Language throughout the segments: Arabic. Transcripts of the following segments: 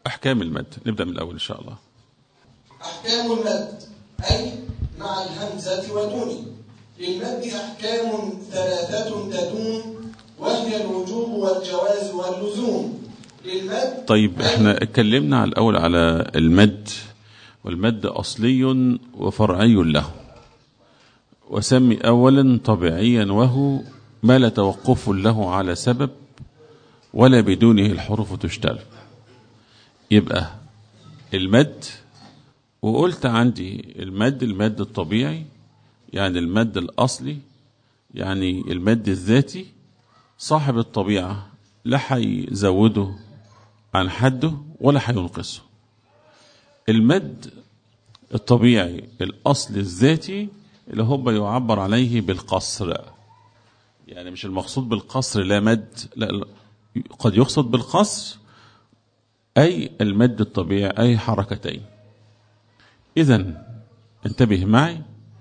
أحكام المد، نبدأ من الأول إن شاء الله. أحكام المد أي مع الهمزة ودون. للمد أحكام 3 تدوم، وهي الوجوب والجواز واللزوم. للمد طيب احنا اتكلمنا على الأول على المد، والمد أصلي وفرعي له، وسمي أولا طبيعيا وهو ما لا توقف له على سبب ولا بدونه الحروف تشتل. يبقى المد، وقلت عندي المد الطبيعي يعني المد الأصلي، يعني المد الذاتي صاحب الطبيعة لا هيزوده عن حده ولا هينقصه. المد الطبيعي الأصل الذاتي اللي هو يعبر عليه بالقصر، يعني مش المقصود بالقصر لا مد، لا، قد يقصد بالقصر أي المد الطبيعي أي حركتين. إذن انتبه معي،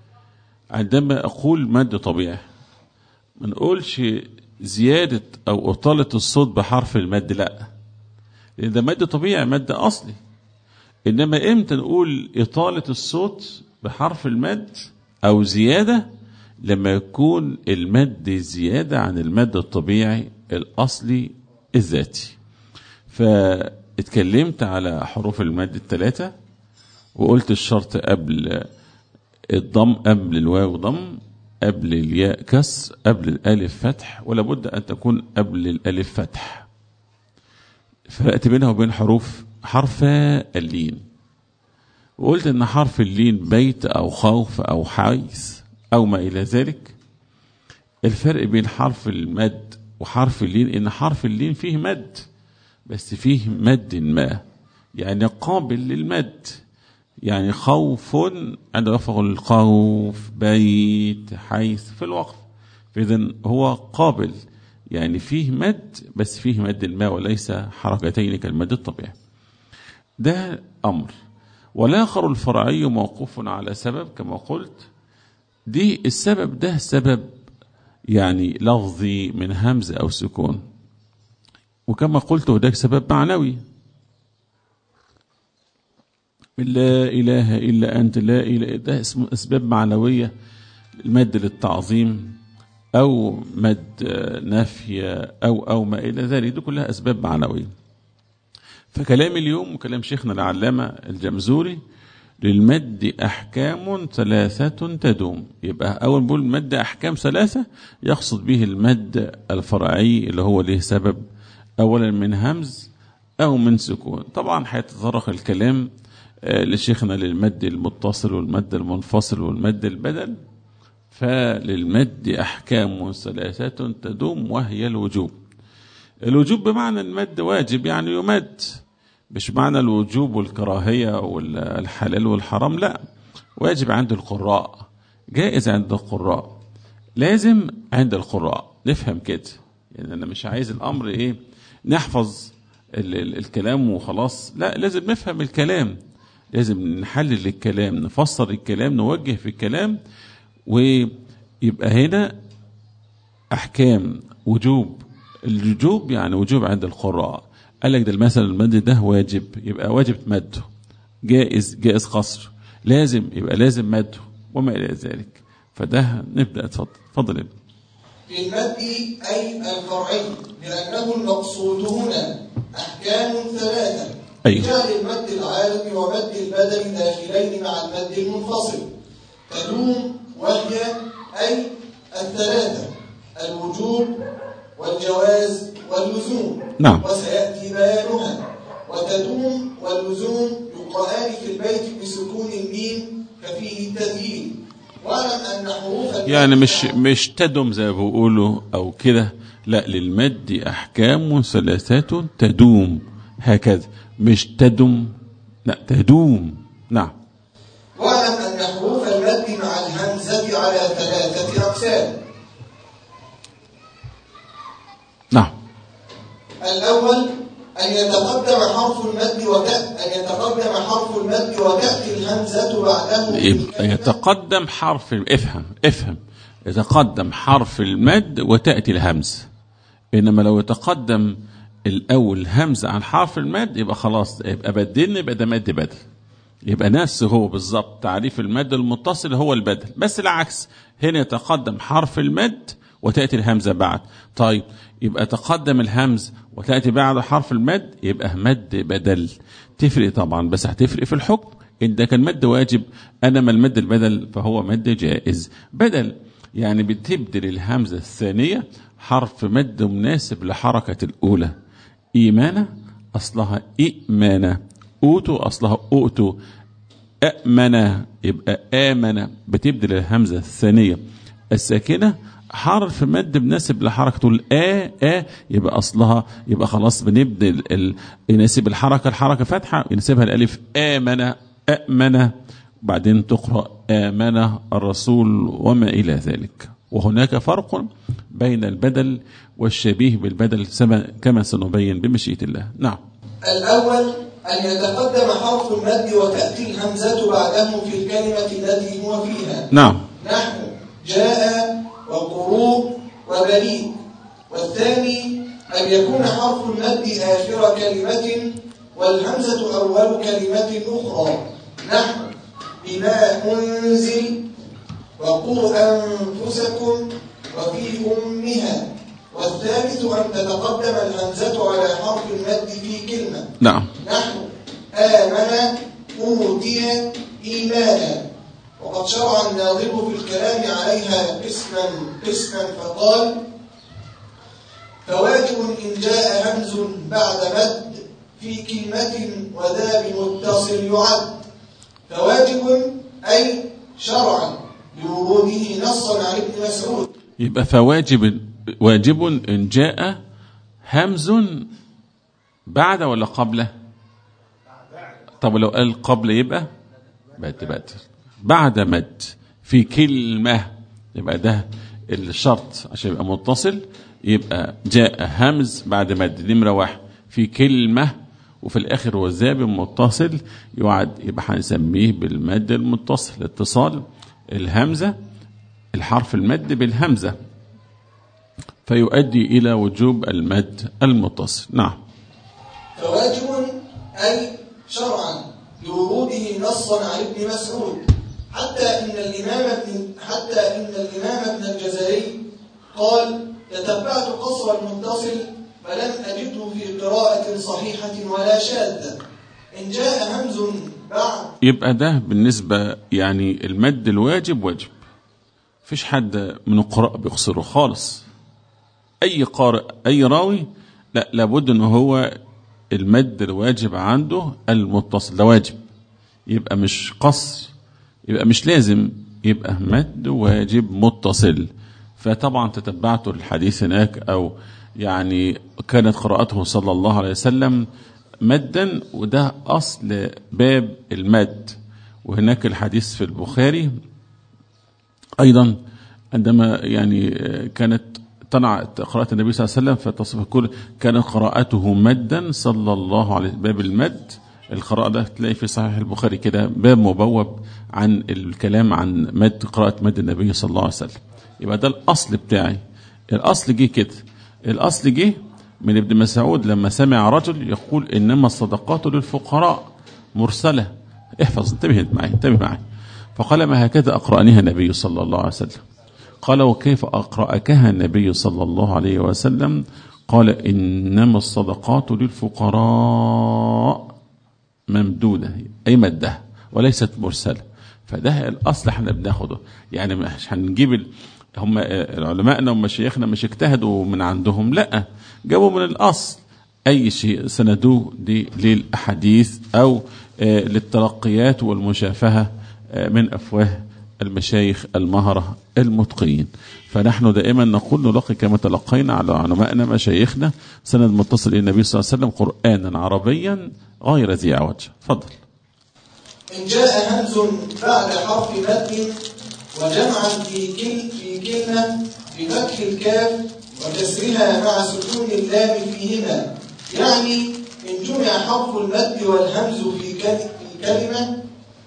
عندما أقول مد طبيعي ما نقولش زيادة أو إطالة الصوت بحرف المد، لا، لأن ده مد طبيعي مد أصلي. إنما إمتى نقول إطالة الصوت بحرف المد أو زيادة؟ لما يكون المد زيادة عن المد الطبيعي الأصلي الذاتي. فاتكلمت على حروف المد 3، وقلت الشرط قبل الضم، قبل الواو ضم، قبل الياء كسر، قبل الالف فتح، ولا بد ان تكون قبل الالف فتح. فرقت بينها وبين حرف اللين، وقلت ان حرف اللين بيت او خوف او حيث او ما الى ذلك. الفرق بين حرف المد وحرف اللين ان حرف اللين فيه مد، بس فيه مد ما يعني قابل للمد، يعني خوف عند وقف الخوف، بيت، حيث في الوقف، فإذن هو قابل، يعني فيه مد بس فيه مد الماء وليس حركتين كالمد الطبيعي. ده أمر. والآخر الفرعي موقوف على سبب كما قلت. دي السبب ده سبب يعني لفظي من همز أو سكون، وكما قلت ده سبب معنوي، لا إله إلا أنت، لا إله، ده اسمه أسباب معنوية، المد للتعظيم أو مد نفي أو ما إلى ذلك، دي كلها أسباب معنوية. فكلام اليوم وكلام شيخنا العلامة الجمزوري للمد أحكام 3 تدوم. يبقى أول بقول مد أحكام 3 يقصد به المد الفرعي اللي هو له سبب أولا من همز أو من سكون. طبعا هيتطرق الكلام لشيخنا للمد المتصل والمد المنفصل والمد البدل. فللمد أحكام 3 تدوم، وهي الوجوب. الوجوب بمعنى المد واجب، يعني يمد، مش معنى الوجوب والكراهية والحلال والحرام، لا، واجب عند القراء، جائز عند القراء، لازم عند القراء. نفهم كده، يعني أنا مش عايز الأمر إيه نحفظ الكلام وخلاص، لا، لازم نفهم الكلام، لازم نحلل الكلام، نفسر الكلام، نوجه في الكلام. ويبقى هنا أحكام وجوب. الوجوب يعني وجوب عند القراء. قال لك ده المثل المد ده واجب، يبقى واجب مده، جائز قصر، لازم يبقى لازم مده، وما إلى ذلك. فده نبدأ. اتفضل. للمد أي الفرعي، لأنه المقصود هنا أحكام 3. جعل المد العارض ومد البدل داخلين مع المد المنفصل تدوم، وهي أي 3: الوجوب والجواز واللزوم. نعم. وسيأتي بيانها. وتدوم واللزوم يقرآن في البيت بسكون الميم كفيه التذييل. واعلم أن حروف يعني مش تدوم زي ما بيقولوا أو كده، لا، للمد أحكام 3 تدوم، هكذا، مش تدم، لا، تدوم. نعم. واعلم أن حروف المد مع الهمزة على 3 أقسام. نعم. الأول أن يتقدم حرف المد وتأتي الهمزة بعده. يتقدم حرف، افهم، يتقدم حرف المد وتأتي الهمزة. إنما لو يتقدم الأول همزة عن حرف المد يبقى خلاص، يبقى بدلنا، يبقى ده مد بدل، يبقى نفس هو بالظبط تعريف المد المتصل هو البدل، بس العكس هنا يتقدم حرف المد وتأتي الهمزة بعد. طيب يبقى تقدم الهمز وتأتي بعد حرف المد يبقى مد بدل. تفرق طبعا، بس هتفرق في الحكم. إن ده كان مد واجب، أنما المد البدل فهو مد جائز. بدل يعني بتبدل الهمزة الثانية حرف مد مناسب لحركة الأولى. إيمانة أصلها إئمانة، أوتو أصلها أوتو، أأمنة يبقى آمنة. بتبدل الهمزة الثانية الساكنة حرف مد مناسب لحركته الآ يبقى أصلها، يبقى خلاص بنبدل يناسب الحركة فتحة، يناسبها الألف آمنة أأمنة، بعدين تقرأ آمنة الرسول وما إلى ذلك. وهناك فرق بين البدل والشبيه بالبدل كما سنبين بمشيئة الله. نعم. الأول أن يتقدم حرف المد وتأتي الهمزة بعده في الكلمة التي هو فيها. نعم. نحو جاء وقروء وبريء. والثاني أن يكون حرف المد آخر كلمة والهمزة أول كلمة أخرى. نحو بما أنزل وقوا أنفسكم وفي أمها. والثالث أن تتقدم الهمزة على حرف المد في كلمة. نعم. نحو آمن أوتي إيمانا. وقد شرع الناظم في الكلام عليها قسما فقال: فواجب إن جاء همز بعد مد في كلمة وذا بمتصل يعد. فواجب أي شرعا لوروده نصا عن ابن مسعود. يبقى واجب إن جاء همز بعد ولا قبله؟ طب لو قال قبل يبقى بات بعد مد في كلمة، يبقى ده الشرط عشان يبقى متصل. يبقى جاء همز بعد مد نمرة 1 في كلمة، وفي الآخر هو زاب متصل يعد، يبقى هنسميه بالمد المتصل. اتصال الهمزة الحرف المد بالهمزة فيؤدي إلى وجوب المد المتصل. نعم. فواجب أي شرعا لوروده نصا عن ابن مسعود، حتى إن الإمام ابن الجزري قال: تتبعت قصر المتصل فلم أجده في قراءة صحيحة ولا شاذة. إن جاء همز بعد. يبقى ده بالنسبة يعني المد الواجب واجب، فيش حد من القراء بيقصره خالص. أي قارئ أي راوي لابد أنه هو المد الواجب عنده المتصل، ده واجب، يبقى مش قصر، يبقى مش لازم، يبقى مد واجب متصل. فطبعا تتبعت الحديث هناك، أو يعني كانت قراءته صلى الله عليه وسلم مدا، وده أصل باب المد. وهناك الحديث في البخاري أيضا عندما يعني كانت قراءة النبي صلى الله عليه وسلم فتصف كل كانت قراءته مدا صلى الله عليه، باب المد. القراءة ده تلاقي في صحيح البخاري كده باب مبوب عن الكلام عن مد، قراءة مد النبي صلى الله عليه وسلم. يبقى ده الأصل بتاعي. الأصل جه كده، الأصل جه من ابن مسعود لما سمع رجل يقول: إنما الصدقات للفقراء مرسلة. احفظ، انتبه معي. فقال: ما هكذا أقرأنيها النبي صلى الله عليه وسلم. قال: وكيف أقرأكها النبي صلى الله عليه وسلم؟ قال: إنما الصدقات للفقراء ممدودة، أي مدة وليست مرسلة. فده الأصل احنا بناخده، يعني مش هنجيب هم علماءنا ومشايخنا مش اجتهدوا من عندهم، لا، جابوا من الأصل. أي شيء سندوه دي للأحاديث أو للتلقيات والمشافهة من أفواه المشايخ المهرة المتقين. فنحن دائما نقول: نلقي كما تلقينا على علمائنا مشايخنا سند متصل إلى النبي صلى الله عليه وسلم قرآنا عربيا غير ذي عوج. فضل. إن جاء همز بعد حرف مد وجمعا في كلمة بفتح الكاف وكسرها مع سكون اللام فيهما، يعني إن جمع حرف المد والهمز في كلمة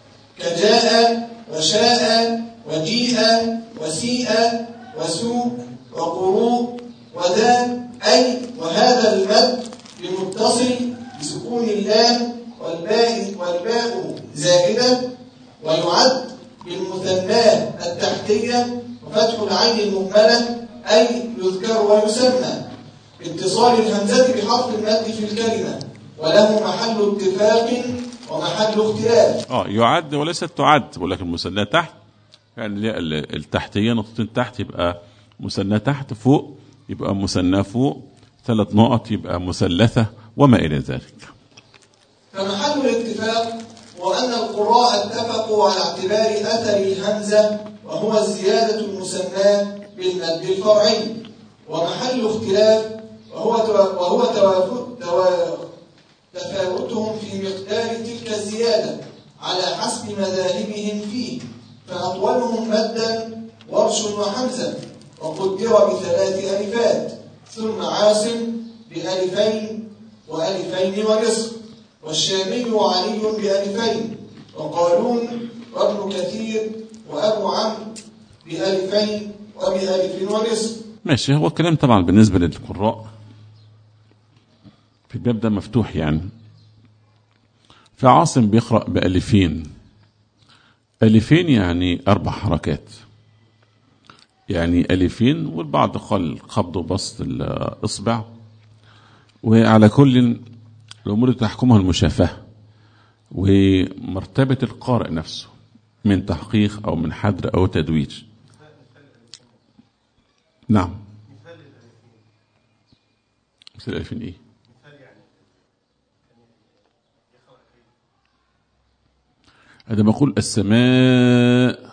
كجاء وشاء وجيء وسيء وسوء وقروء وذا، أي وهذا المد بمتصل بسكون اللام والباء زائدة، ويعد بالمثناة التحتية وفتح العين المهملة، أي يذكر ويسمى باتصال الهمزة بحرف المد في الكلمة، وله محل اتفاق ومحل اختلاف. يعد وليست تعد، بقول لك المثنى تحت، يعني التحتية نقطتين تحت يبقى مثنى تحت، فوق يبقى مثنى فوق، 3 نقط يبقى مثلثة، وما إلى ذلك. فمحل الاتفاق هو أن القراء اتفقوا على اعتبار أثر الهمزة وهو الزيادة المسماة بالمد الفرعي، ومحل اختلاف وهو تفاوتهم في مقدار تلك الزيادة على حسب مذاهبهم فيه، فأطولهم مدا ورش وحمزة، وقدر ب3 ألفات، ثم عاصم بألفين وألفين ونصف، والشامي وعلي بألفين، وقالون وابن كثير وأبو عمرو بألفين وبألف ونصف. ماشي. هو الكلام طبعا بالنسبة للقراء في الباب ده مفتوح، يعني فعاصم بيقرأ بألفين، ألفين يعني 4 حركات، يعني ألفين، والبعض قال قبض وبسط الإصبع، وعلى كل الأمور تحكمها المشافهة ومرتبة القارئ نفسه من تحقيق أو من حدر أو تدويج. نعم. مثل الألفين إيه؟ هذا بقول السماء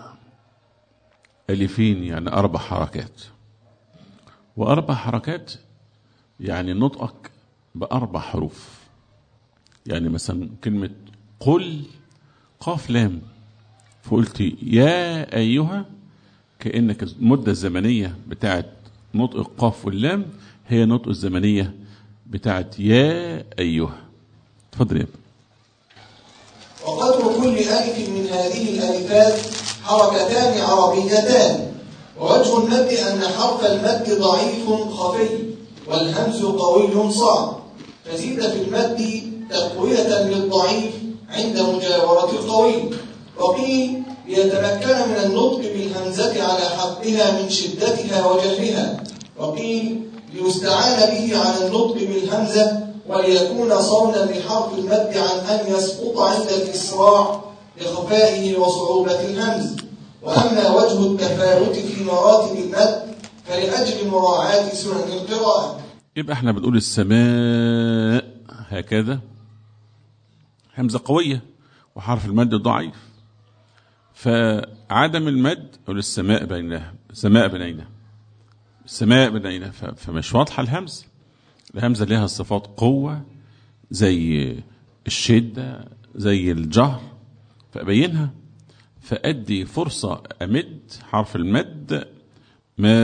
ألفين يعني 4 حركات، و4 حركات يعني نطقك ب4 حروف. يعني مثلا كلمة قل قاف لام، فقلت يا أيها، كأنك المدة الزمنية بتاعت نطق القاف واللام هي نطق الزمنية بتاعت يا أيها. تفضل يا ابني. وقدر كل ألف من هذه الألفات حركتان عربيتان، ووجه المد أن حرف المد ضعيف خفي، والهمز قوي صعب، فزيد في المد تقوية للضعيف عند مجاورة القوي، وقيل ليتمكن من النطق بالهمزة على حقها من شدتها وجهلها، وقيل ليستعان به على النطق بالهمزة وليكون صونا لحرف المد عن أن يسقط عند الإسراع لخفائه وصعوبة الهمز. وأما وجه التفاوت في مراتب المد فلأجل مراعاة سنن القراءة. يبقى احنا بنقول السماء هكذا همزة قوية وحرف المد ضعيف، فعدم المد أو السماء بينها، سماء بيننا، السماء بيننا، فمش واضحة الهمزة. الهمزة لها صفات قوة زي الشدة زي الجهر، فأبينها، فأدي فرصة أمد حرف المد ما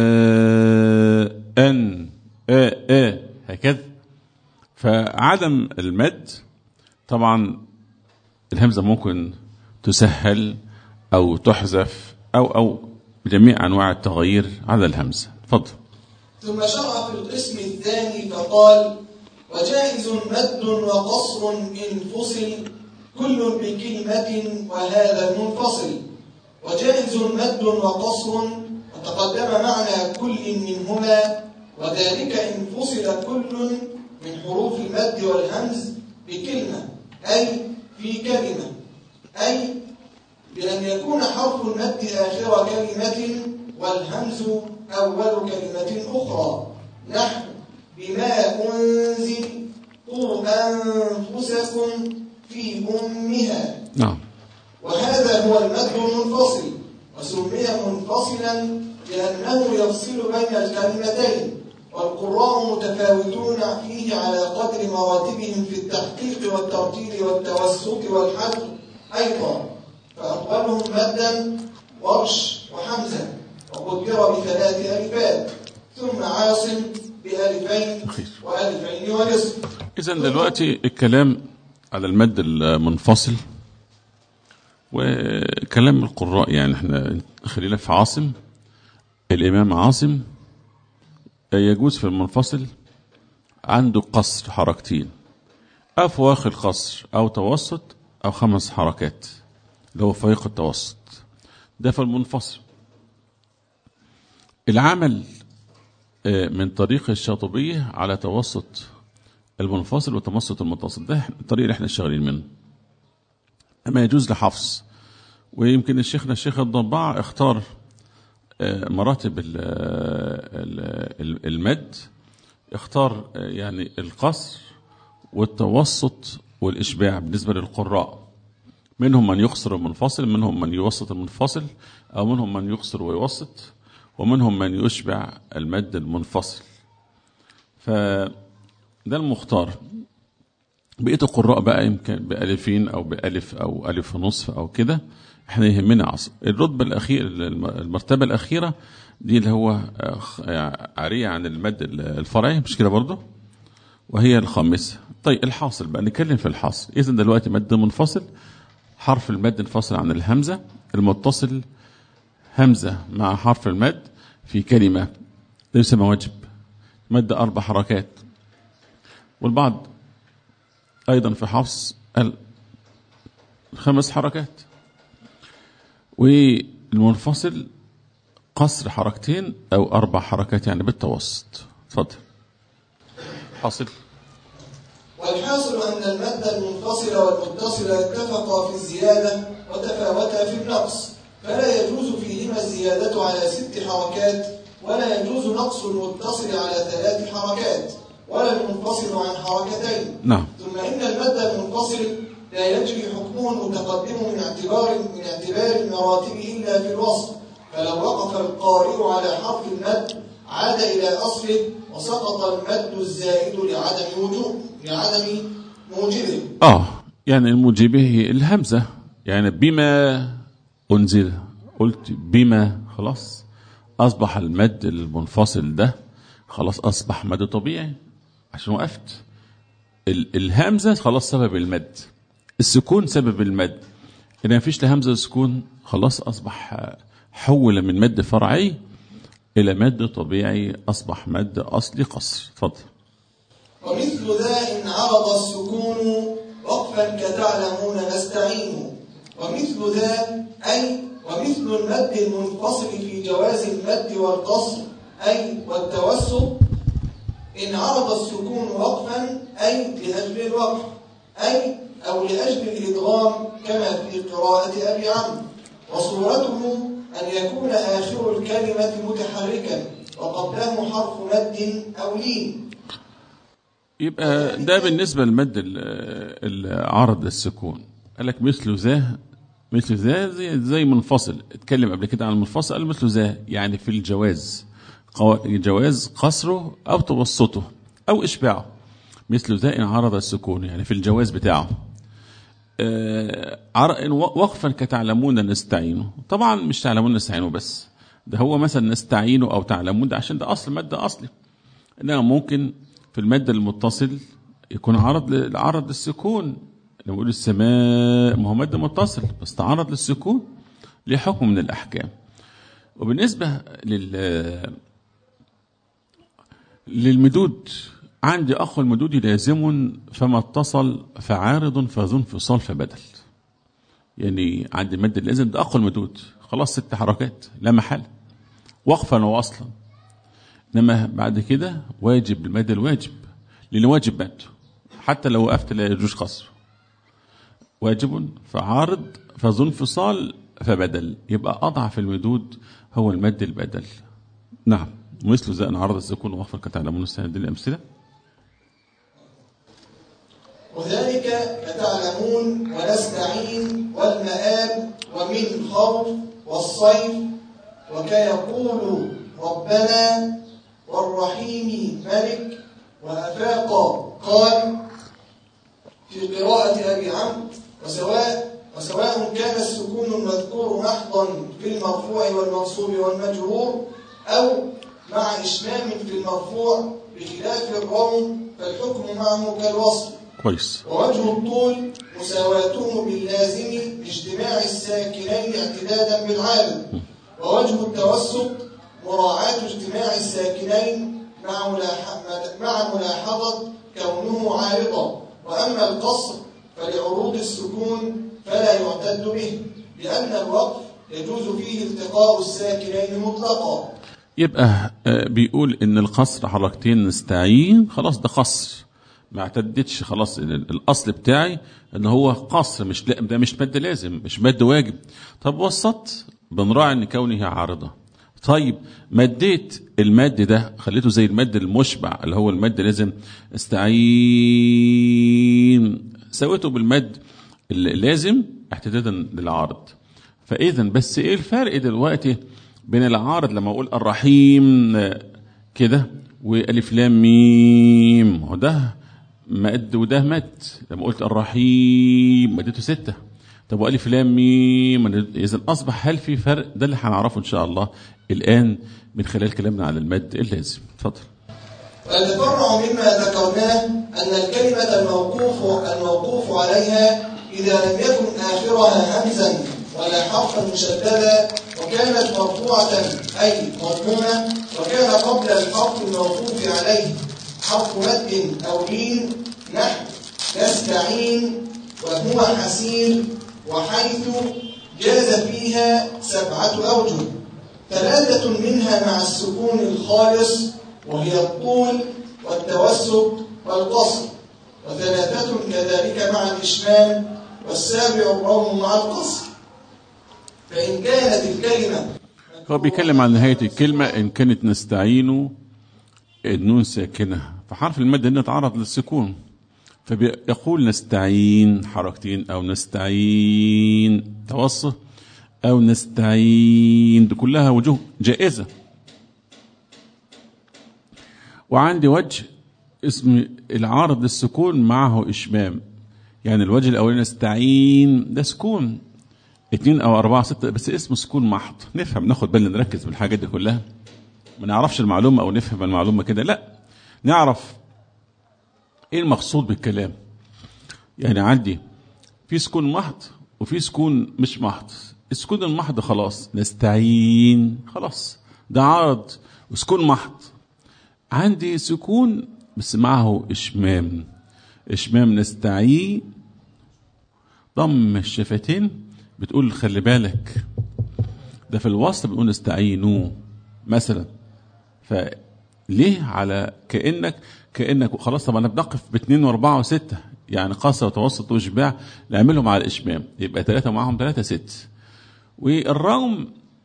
أن هكذا. فعدم المد طبعا الهمزة ممكن تسهل أو تحذف أو بجميع أنواع التغيير على الهمزة. تفضل. ثم شرع في القسم الثاني فقال: وجائز مد وقصر إن فصل كل بكلمة وهذا المنفصل. وجائز مد وقصر، وتقدم معنى كل منهما، وذلك إن فصل كل من حروف المد والهمز بكلمة، أي في كلمة، أي بأن يكون حرف المد آخر كلمة والهمز أول كلمة أخرى، نحو بما أنزل قوا أنفسكم في أمها. نعم. وهذا هو المد المنفصل، وسمي منفصلا لأنه يفصل بين الكلمتين، والقراء متفاوتون فيه على قدر مراتبهم في التحقيق والترتيل والتوسط والحذف أيضا، فأطولهم مدا ورش وحمزة، وقدر ب3 ألفات، ثم عاصم بألفين وألفين ونصف. إذن دلوقتي الكلام على المد المنفصل وكلام القراء، يعني احنا خلينا في عاصم، الإمام عاصم يجوز في المنفصل عنده قصر حركتين، أو فواخر قصر أو توسط أو 5 حركات اللي هو فويق التوسط، ده في المنفصل. العمل من طريق الشاطبية على توسط المنفصل وتوسط المتصل، ده الطريق اللي احنا شغالين منه. أما يجوز لحفص، ويمكن الشيخ الضباع اختار مراتب المد، اختار يعني القصر والتوسط والإشباع بالنسبة للقراء. منهم من يقصر المنفصل، منهم من يوسط المنفصل، أو منهم من يقصر ويوسط، ومنهم من يشبع المد المنفصل. فده المختار. بقية القراء بقى يمكن بألفين أو بألف أو ألف ونصف أو كده. احنا يهمنا الرتبة الأخيرة، المرتبة الأخيرة دي اللي هو عارية عن المد الفرعي، مش كده برضه؟ وهي الخامسة. طيب الحاصل بقى، نتكلم في الحاصل. إذن دلوقتي مد منفصل، حرف المد انفصل عن الهمزة، المتصل همزة مع حرف المد في كلمة ده يسمى واجب، مد 4 حركات. والبعض أيضا في حفص 5 حركات. والمنفصل قصر حركتين أو 4 حركات يعني بالتوسط. اتفضل. حاصل. والحاصل أن المد المنفصل والمتصل اتفقا في الزيادة وتفاوتا في النقص، فلا يجوز فيهما الزيادة على 6 حركات، ولا يجوز نقص المتصل على 3 حركات، ولا المنفصل عن حركتين. نعم. ثم إن المد المنفصل لا يجري حكمه المتقدم من اعتبار المراتب إلا في الوصف، فلو وقف القارئ على حرف المد عاد إلى أصله، وسقط المد الزائد لعدم موجبه. يعني الموجبه الهمزة، يعني بما أنزل، قلت بما، خلاص أصبح المد المنفصل ده خلاص أصبح مد طبيعي عشان وقفت. الهمزة خلاص سبب المد، السكون سبب المد. إذا ما فيش لهمزة وسكون خلاص أصبح حول من مد فرعي إلى مد طبيعي، أصبح مد أصلي قصر. اتفضل. ومثل ذا إن عرض السكون وقفا كتعلمون نستعين. ومثل ذا أي ومثل المد المنفصل في جواز المد والقصر أي والتوسط إن عرض السكون وقفا أي لأجل الوقف أي أو لأجل الإدغام كما في قراءة أبي عمرو. وصورته أن يكون آخر الكلمة متحركا وقبله حرف مد أو لين. يبقى ده بالنسبة للمد العرض للسكون. قال لك مثل ذا زي منفصل، اتكلم قبل كده عن المنفصل، قال مثل ذا يعني في الجواز، جواز قصره أو توسطه أو إشباعه. مثل ذا إن عرض السكون يعني في الجواز بتاعه. وقفا كتعلمون نستعينه، طبعا مش تعلمون نستعينه بس، ده هو مثلا نستعينه أو تعلمون ده عشان ده أصل مادة أصلي. إنما ممكن في المادة المتصل يكون عرض للسكون، نقول السماء، ما هو مادة متصل بس تعرض للسكون لحكم من الأحكام. وبالنسبة للمدود، عندي أخ المدود لازم فما اتصل فعارض فذو انفصال فبدل. يعني عندي المد اللازم ده أخ المدود، خلاص 6 حركات لا محل وقفا وأصلا. إنما بعد كده واجب المد الواجب، لأن واجب مد حتى لو وقفت لا يجوز قصر. واجب فعارض فذو انفصال فبدل، يبقى أضعف المدود هو المد البدل. نعم. مثل ذا إن عرض السكون وقفا كتعلمون السنة دي الأمثلة. وذلك كتعلمون ونستعين والمآب ومن خوف والصيف وكيقول ربنا والرحيم ملك وأفاق قال في قراءة أبي عمرو. وسواء كان السكون المذكور محضا في المرفوع والمنصوب والمجرور أو مع إشمام في المرفوع بخلاف الروم فالحكم معه كالوصل. كويس. ووجه الطول مساواته باللازم لاجتماع الساكنين اعتدادا بالعالم. ووجه التوسط مراعاة اجتماع الساكنين مع ملاحظة كونه عارضا. وأما القصر فلعروض السكون فلا يعتد به، لأن الوقف يجوز فيه التقاء الساكنين مطلقا. يبقى بيقول ان القصر حركتين نستعين، خلاص ده قصر، ما اعتدتش، خلاص الاصل بتاعي ان هو قصر، مش لا ده مش مد لازم، مش مد واجب. طب وسط بنراعي ان كونه عارضه. طيب مديت المد ده خليته زي المد المشبع اللي هو المد لازم استعين، سويته بالمد اللازم احتدادا للعارض. فاذا بس ايه الفرق دلوقتي بين العارض لما اقول الرحيم كده والف لام ميم؟ وده مد وده مد. لما قلت الرحيم مدته 6، طب والف لام ميم، اذا اصبح هل في فرق؟ ده اللي هنعرفه ان شاء الله الان من خلال كلامنا على المد اللازم. اتفضل. ويتفرع مما ذكرناه أن الكلمة الموقوف عليها إذا لم يكن آخرها همزا ولا حرفا مشددا وكانت مرفوعة أي مضمومة، وكان قبل الحرف الموقوف عليه حرف مد أو لين نحو نستعين وهو حسير وحيث، جاز فيها 7 أوجه، 3 منها مع السكون الخالص وهي الطول والتوسط والقصر، و3 كذلك مع الإشمام، والسابع الروم مع القصر. فإن كانت الكلمة، هو بيتكلم عن نهاية الكلمة، إن كانت نستعين النون ساكنة فحرف المد هنا تعرض للسكون، فبيقول نستعين حركتين، أو نستعين توسط، أو نستعين، دي كلها وجوه جائزة. وعندي وجه اسم العارض للسكون معه إشمام، يعني الوجه الأولاني نستعين ده سكون 2 أو 4 6 بس اسمه سكون محض. نفهم، ناخد بالنا، نركز بالحاجات دي كلها، ما نعرفش المعلومة أو نفهم المعلومة كده، لا نعرف إيه المقصود بالكلام. يعني عندي في سكون محض وفي سكون مش محض. السكون المحض خلاص نستعين، خلاص ده عارض وسكون محض. عندي سكون بس معه إشمام، إشمام نستعين، ضم الشفتين، بتقول خلي بالك ده في الوصل بنقول نستعينوا مثلا. فليه على كأنك خلاص. طب انا بنقف ب2 و4 و6، يعني قصر وتوسط واشباع نعملهم على الاشمام، يبقى 3 معهم 3 6. والروم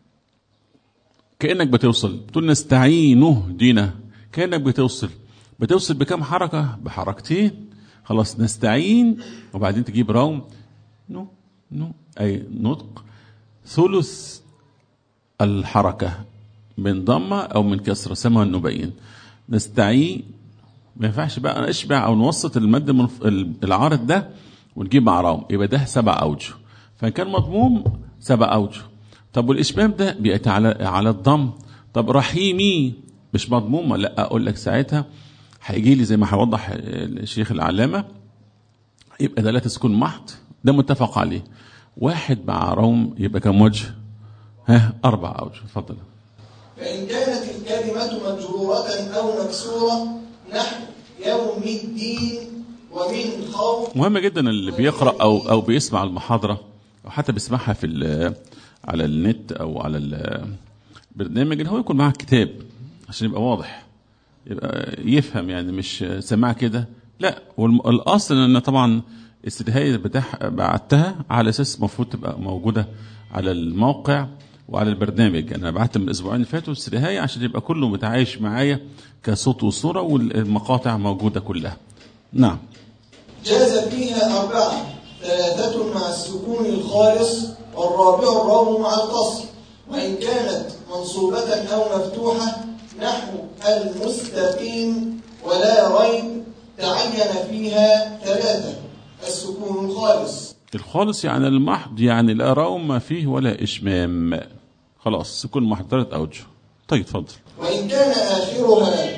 كأنك بتوصل، بتقول نستعينه دينا، كأنك بتوصل بكم حركة؟ بحركتين. خلاص نستعين وبعدين تجيب روم نو أي نطق ثلث الحركة من ضمة أو من كسرة، سمها النبين. نستعين ما ينفعش بقى نشبع أو نوسط المد من العارض ده ونجيب مع روم، يبقى ده 7 أوجه. فإن كان مضموم 7 أوجه. طب والإشمام ده بيأتي على الضم. طب رحيمي مش مضمومة، لا أقول لك ساعتها هيجي لي زي ما هيوضح الشيخ العلامة، يبقى 3 سكون محض، ده متفق عليه. 1 مع روم يبقى كم وجه؟ 4 أوجه. اتفضل. فإن كانت الكلمة مجرورة أو مكسورة نحو يوم الدين ومن خوف. مهم جدا اللي بيقرأ أو بيسمع المحاضرة أو حتى بيسمعها على النت أو على البرنامج إن هو يكون معاه كتاب عشان يبقى واضح، يبقى يفهم، يعني مش سماع كده لا. والأصل أن طبعا السدهاية بعتها على أساس المفروض تبقى موجودة على الموقع وعلى البرنامج. أنا بعت من الأسبوعين اللي فاتوا السدهاية عشان يبقى كله متعايش معايا كصوت وصورة، والمقاطع موجودة كلها. نعم. جاز فيها 4، 3 مع السكون الخالص والرابع الروم مع القصر. وإن كانت منصوبة أو مفتوحة نحو المستقيم ولا ريب تعين فيها 3 السكون الخالص. الخالص يعني المحض، يعني لا روم ما فيه ولا إشمام، خلاص سكون محض 3 أوجه. طيب اتفضل. وإن كان آخرها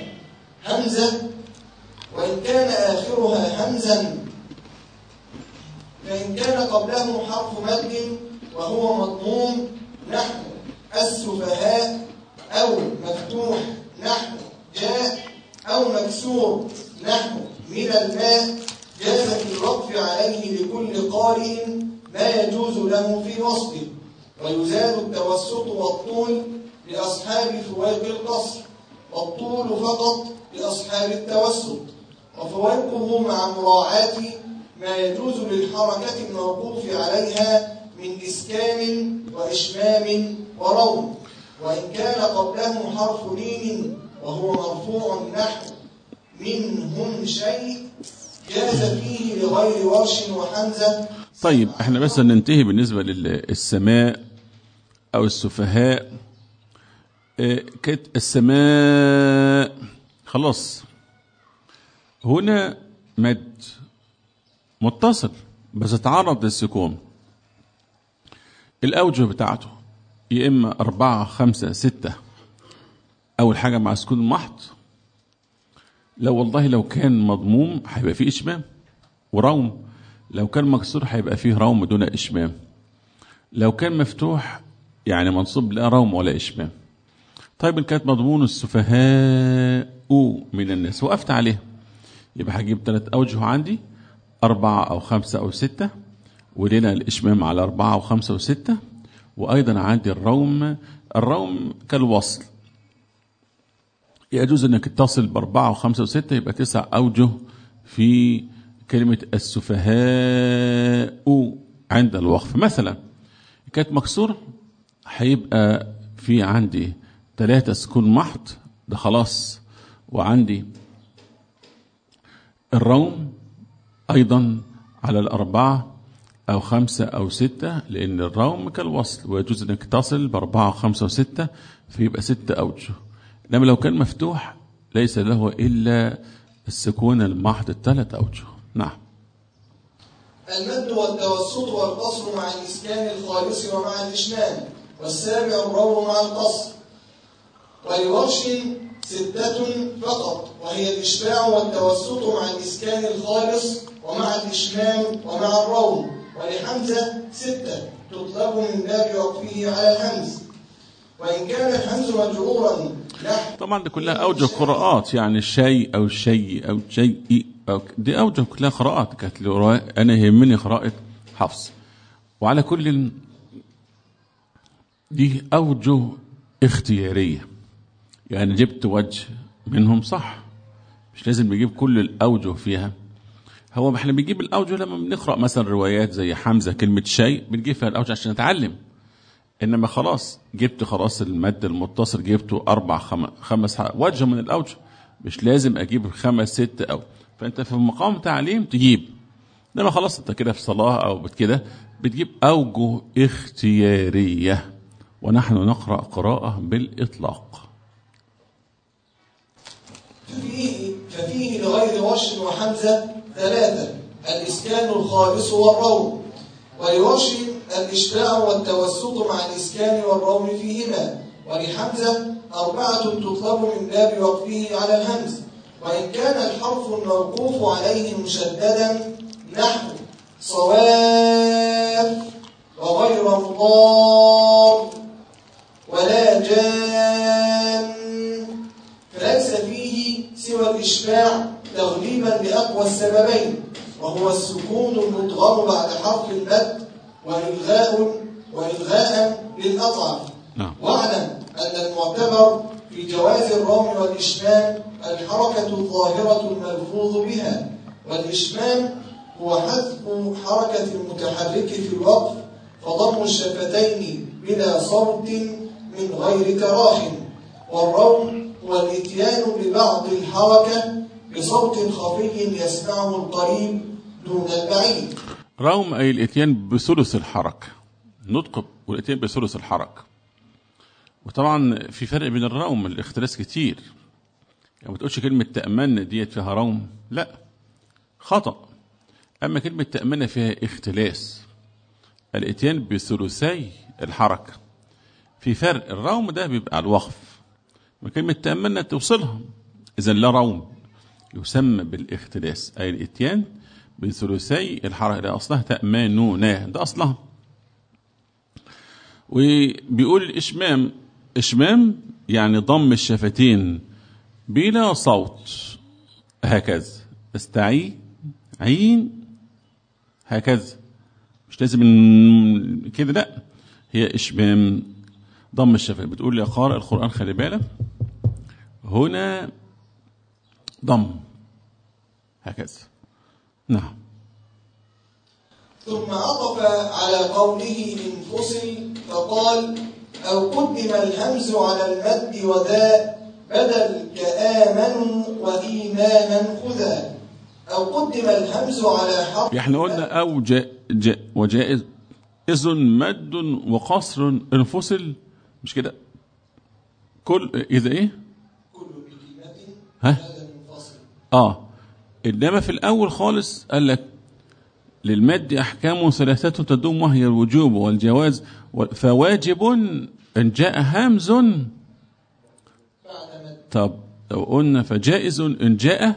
همزا فإن كان قبله حرف مد وهو مضموم نحو السفهاء، أو مفتوح نحو جاء أو مكسور نحو من الماء جاز في الوقف عليه لكل قارئ ما يجوز له في وصفه، ويزال التوسط والطول لأصحاب فوائق القصر، والطول فقط لأصحاب التوسط، وفوائقه مع مراعاة ما يجوز للحركة الموقوف عليها من إسكان وإشمام وروم، وإن كان قبله حرف لين وهو مرفوع نحو منهم شيء جاز فيه لغير ورش وحمزة. طيب احنا بس ننتهي بالنسبة للسماء أو السفهاء. كانت السماء خلاص هنا مد متصل بس اتعرض للسكون. الأوجه بتاعته يا إما 4 5 6. أول حاجة مع سكون محض. لو كان مضموم هيبقى فيه إشمام وروم، لو كان مكسور هيبقى فيه روم دون إشمام، لو كان مفتوح يعني منصوب لا روم ولا إشمام. طيب إن كانت مضمون السفهاء من الناس وقفت عليه، يبقى هجيب 3 أوجه عندي 4 أو 5 أو 6، ولنا الإشمام على 4 و5 و6، وأيضا عندي الروم كالوصل يجوز أنك تتصل ب4 و5 و6، يبقى 9 أوجه في كلمة السفهاء عند الوقف. مثلا كانت مكسور هيبقى في عندي 3 سكون محض ده خلاص، وعندي الروم أيضا على 4 أو 5 أو 6، لأن الروم كالوصل ويجوز أنك تصل ب4 و5 و6، فيبقى 6 أوجه. لما لو كان مفتوح ليس له إلا السكون المحض 3 أوجه. نعم. المد والتوسط والقصر مع الإسكان الخالص ومع الإشمام، والسابع الروم مع القصر. ولورش 6 فقط، وهي الإشباع والتوسط مع الإسكان الخالص ومع الإشمام ومع الروم. ولحمزة 6 تطلب من باب وقفه على الهمز، وإن كان الهمز مجرورا. طبعا دي كلها أوجه قراءات، يعني الشيء أو الشيء أو شيء دي أوجه كلها قراءات. كانت أنا يهمني قراءة حفص. وعلى كل دي أوجه اختيارية، يعني جبت وجه منهم صح، مش لازم نجيب كل الأوجه فيها. هو احنا بنجيب الأوجه لما بنقرأ مثلا روايات زي حمزة كلمة شيء بنجيب فيها الأوجه عشان نتعلم. إنما خلاص جبت خلاص المد المتصل جبته 4 5 وجه من الأوجه، مش لازم أجيب 5 6 أو. فأنت في مقام تعليم تجيب، إنما خلاص أنت كده في صلاة أو كده بتجيب أوجه اختيارية، ونحن نقرأ قراءة بالإطلاق. ففيه لغير ورش وحمزة 3 الإسكان الخالص والروم، ولورش الإشباع والتوسط مع الإسكان والروم فيهما. ولحمزة 4 تطلب من باب وقفه على الهمز، وإن كان الحرف الموقوف عليه مشددا نحو صواف وغير مضار ولا جان، فليس فيه سوى الإشباع تغليبا لأقوى السببين، وهو السكون المدغم بعد حرف المد وإلغاء للأضعف. واعلم أن المعتبر في جواز الروم والإشمام الحركة الظاهرة الملفوظ بها، والإشمام هو حذف حركة المتحرك في الوقف، فضم الشفتين بلا صوت من غير تراخ. والروم هو الإتيان ببعض الحركة بصوت خفي يسمعه القريب دون البعيد. روم أي الإتيان بثلث الحركة، نطق والإتيان بثلث الحركة. وطبعا في فرق بين الروم، الاختلاس كتير، يعني ما تقولش كلمة تأمن ديت فيها روم، لا خطأ. أما كلمة تأمن فيها اختلاس، الإتيان بثلثي الحركة. في فرق، الروم ده بيبقى على الوقف، ما كلمة تأمن توصلها، إذن لا روم، يسمى بالاختلاس أي الإتيان بثلثي الحركة. ده أصلها تأمنون، ده أصلها. وبيقول الإشمام، إشمام يعني ضم الشفتين بلا صوت هكذا. استعين عين هكذا، مش لازم كده، لا، هي إشمام ضم الشفايف. بتقول يا قارئ القرآن خلي بالك هنا ضم هكذا. نعم. ثم عطف على قوله انفصل فقال أو قدم الهمز على المد وذا بدل كآمن وإيمانا خذا. أو قدم الهمز على حرف. احنا قلنا أو وجائز إذ مد وقصر انفصل، مش كده؟ كل إذا إيه؟ كل بكلمة منفصل. إنما في الأول خالص قال لك للمد أحكام ثلاثة تدوم، وهي الوجوب والجواز، فواجب إن جاء همز. طب لو قلنا فجائز إن جاء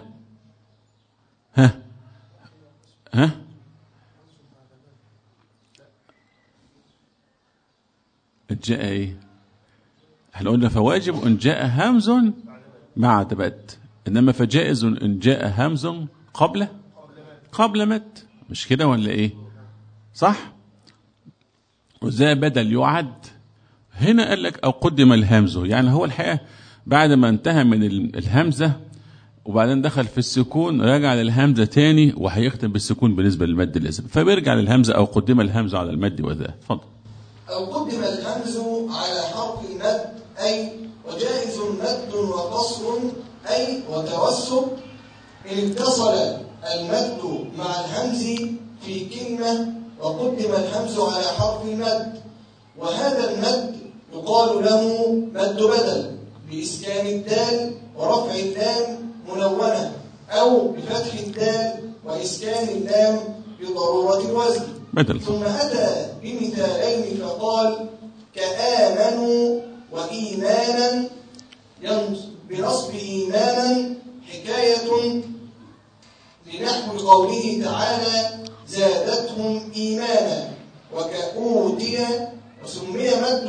جاء ايه؟ احنا قلنا فواجب ان جاء همز مع تبت، انما فجائز ان جاء همز قبل مت، مش كده ولا ايه؟ صح. وزي بدل يعد هنا قال لك او قدم الهمز، يعني هو الحقيقه بعد ما انتهى من الهمزه وبعدين دخل في السكون رجع للهمزه تاني وهيختم بالسكون بالنسبه للمد الاسم، فبيرجع للهمزه او قدم الهمز على المد وذا. اتفضل. أو قدم الهمز على حرف المد أي وجائز مد وقصر أي وتوسط إن اتصل المد مع الهمز في كلمة وقدم الهمز على حرف المد، وهذا المد يقال له مد بدل بإسكان الدال ورفع اللام منونة، أو بفتح الدال وإسكان اللام بضرورة الوزن بدل. ثم أتى بمثالين فقال كآمنوا وإيمانا بنصب إيمانا حكاية لنحو قوله تعالى زادتهم إيمانا، وكأوتي وسمي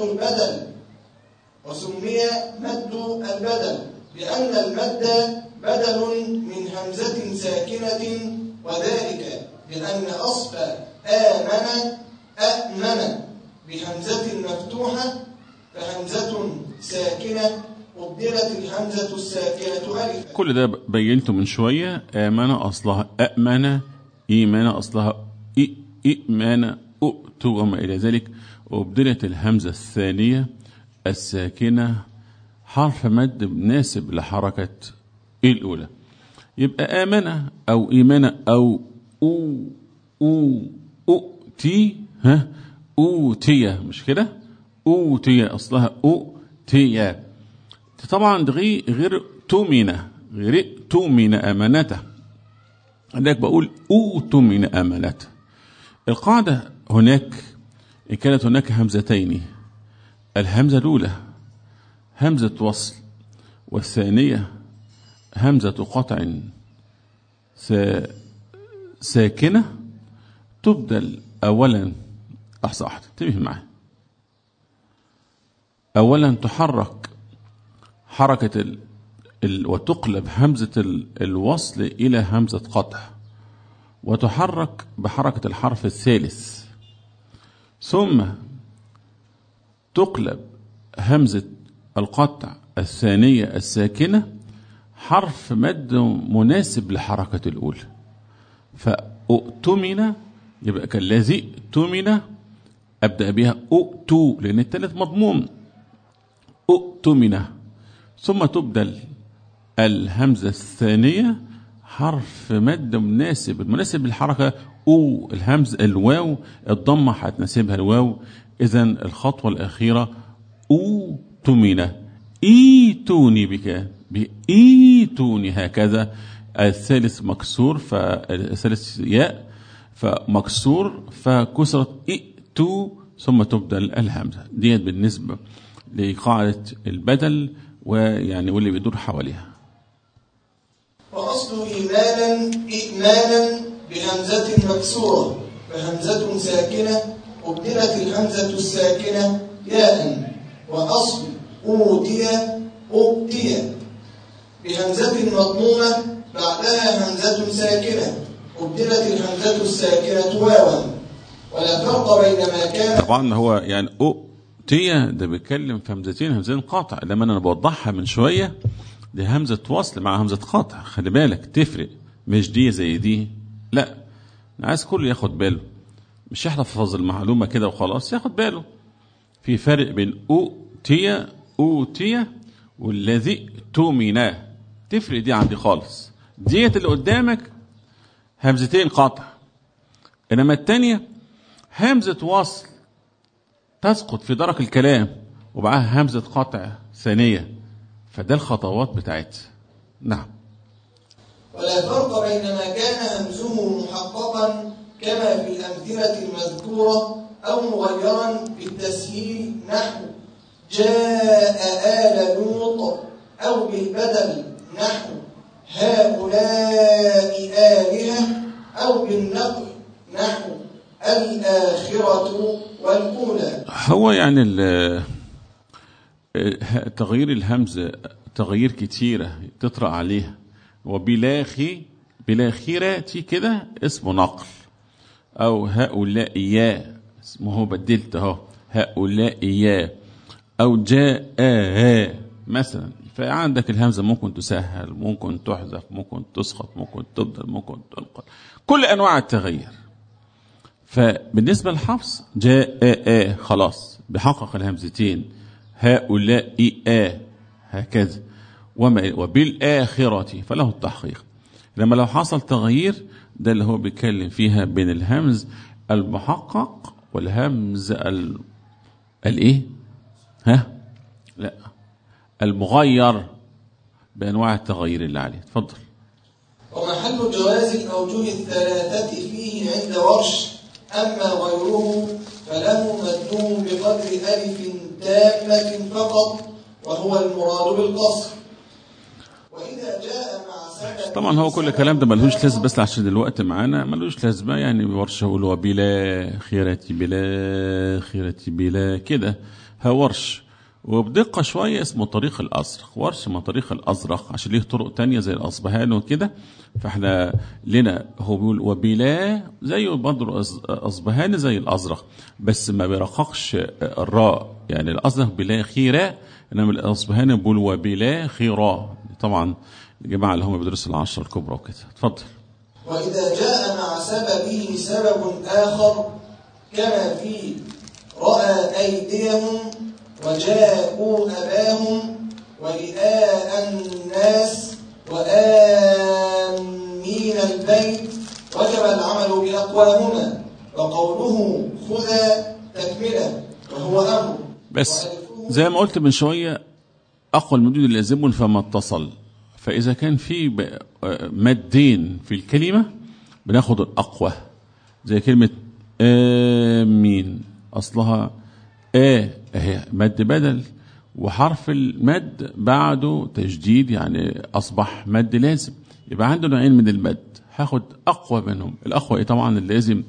مد البدل لأن المد بدل من همزة ساكنة، وذلك لأن أصل آمن أأمن بهمزة مفتوحة فهمزة ساكنة أبدلت الهمزة الساكنة ألفا. كل ده بينته من شوية. آمن أصلها أأمن، إيمان أصلها إيمان أؤت وما إلى ذلك، أبدلت الهمزة الثانية الساكنة حرف مد مناسب لحركة الأولى. يبقى آمن أو إيمان أو أؤتي أوتي، مش كده؟ أوتي أصلها أوتي. طبعا غير تؤمن أمانته، عندك بقول أؤتمن أمانته. القاعدة هناك إن كانت هناك همزتين، الهمزة الأولى همزة وصل والثانية همزة قطع ساكنة، تبدل أولا لحظة واحدة انتبه معي. أولا تحرك حركة وتقلب همزة الوصل إلى همزة قطع، وتحرك بحركة الحرف الثالث، ثم تقلب همزة القطع الثانية الساكنة حرف مد مناسب لحركة الأولى. فأؤتمن يبقى كالذي اؤتمن أبدأ بها أؤتو لأن الثالث مضموم أؤتمن، ثم تبدل الهمزة الثانية حرف مد مناسب للحركة الهمز الواو الضمة هتناسبها الواو. إذن الخطوة الأخيرة أؤتمن إيتوني بك بإيتوني هكذا. الثالث مكسور فالثالث ياء فمكسور فكسرت إئتو ثم تبدل الهمزة. ديت بالنسبة لقاعدة البدل ويعني واللي بيدور حواليها. وأصل إيمانا بهمزة مكسورة فهمزة ساكنة أبدلت الهمزة الساكنة ياء. وأصل أوتي بهمزة مضمومة بعدها همزة ساكنة أبدلت الهمزة الساكنة واوا، ولا فرق بين ما كان. طبعا هو يعني تيا ده بيتكلم في همزتين قاطع، لما انا بوضحها من شويه دي همزه وصل مع همزه قاطع، خلي بالك تفرق، مش دي زي دي، لا انا عايز كله ياخد باله، مش يحفظ المعلومه كده وخلاص، ياخد باله في فرق بين تيا والذي تؤمناه، تفرق دي عن دي خالص. ديت اللي قدامك همزتين قاطع، انما الثانيه همزه وصل تسقط في درك الكلام وبعدها همزه قطع ثانيه، فده الخطوات بتاعتها. نعم. ولا فرق بين ما كان همزه محققا كما في الأمثلة المذكورة أو مغيرا بالتسهيل نحو جاء آل لوط، أو بالبدل نحو هؤلاء آلهة، أو بالنقل نحو الآخرة والأولى. هو يعني تغيير الهمزة تغيير كتيرة تطرأ عليها، وبلاخرتي كده اسمه نقل، أو هؤلاء يا اسمه بدلت اهو هؤلاء يا، أو جاء مثلا. فعندك الهمزة ممكن تسهل، ممكن تحذف، ممكن تسقط، ممكن تبدل، ممكن تنقل، كل أنواع التغيير. فبالنسبة للحفص جاء خلاص بحقق الهمزتين، هؤلاء هكذا، وبالآخرة فله التحقيق. لما لو حصل تغيير ده اللي هو بيتكلم فيها بين الهمز المحقق والهمز الايه لا المغير بأنواع التغيير اللي عليه. تفضل. ومحل جواز الأوجه الثلاثة فيه عند ورش، أما غيره فله مده بقدر ألف تامة فقط، وهو المراد بالقصر. وإذا جاء مع سبب طبعا هو كل الكلام ده ملهوش لازمه، بس عشان الوقت معانا ملهوش لازمه، يعني ورش يقول وبلا خيرتي بلا خيرتي بلا كده، ورش وبدقة شوية اسمه طريق الأزرق، ورش ما طريق الأزرق عشان ليه طرق تانية زي الأصبهان وكده، فاحنا لنا هو بيقول وبلا زي برضه الأصبهاني زي الأزرق، بس ما بيرققش الراء، يعني الأزرق بلا خيرة، إنما الأصبهاني بيقول وبلا خيرا. طبعا الجماعة اللي هم بيدرسوا العشرة الكبرى وكده. اتفضل. وإذا جاء مع سببه سبب آخر كما في رأى أيديهم وجاءوا أباهم ورئاء الناس وآمين البيت وجب العمل بأقواهما، وقوله خذا تكملة وهو أمر. بس زي ما قلت من شوية أقوى المدود اللازم فما اتصل، فإذا كان في مدين في الكلمة بناخد الأقوى، زي كلمة آمين أصلها هي مد بدل، وحرف المد بعده تجديد يعني أصبح مد لازم، يبقى عنده نوعين من المد، هاخد أقوى منهم. الأقوى إيه؟ طبعا اللازم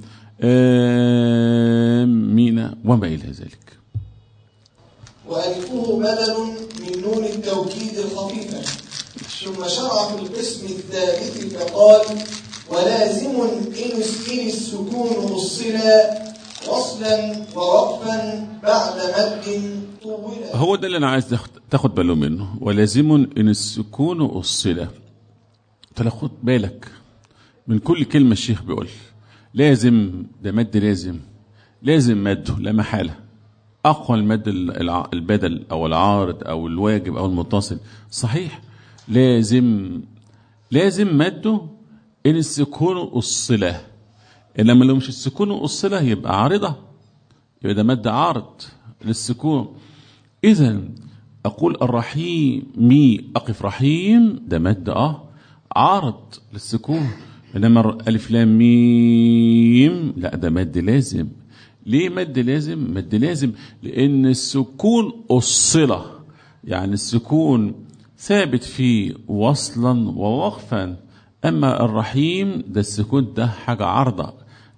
آمين وما إلى ذلك. وألفه بدل من نون التوكيد الخفيفة. ثم شرع في القسم الثالث فقال ولازم إن السكون وصلا وصلا ووقفا بعد مد طولا. هو ده اللي أنا عايز تاخد باله منه، ولازم إن السكون وصلا. تاخد بالك من كل كلمة الشيخ بيقول لازم، ده مد لازم مده لا محالة، أقوى المد البدل أو العارض أو الواجب أو المتصل صحيح، لازم مده إن السكون الصلة، إنما لو مش السكون الصلة يبقى عارضة، يبقى ده مد عارض للسكون. إذن أقول الرحيم أقف رحيم، ده مد عارض للسكون، إنما ألف لام ميم لا ده مد لازم. ليه مد لازم؟ مد لازم لأن السكون الصلة، يعني السكون ثابت فيه وصلا ووقفا، أما الرحيم ده السكون ده حاجة عارضة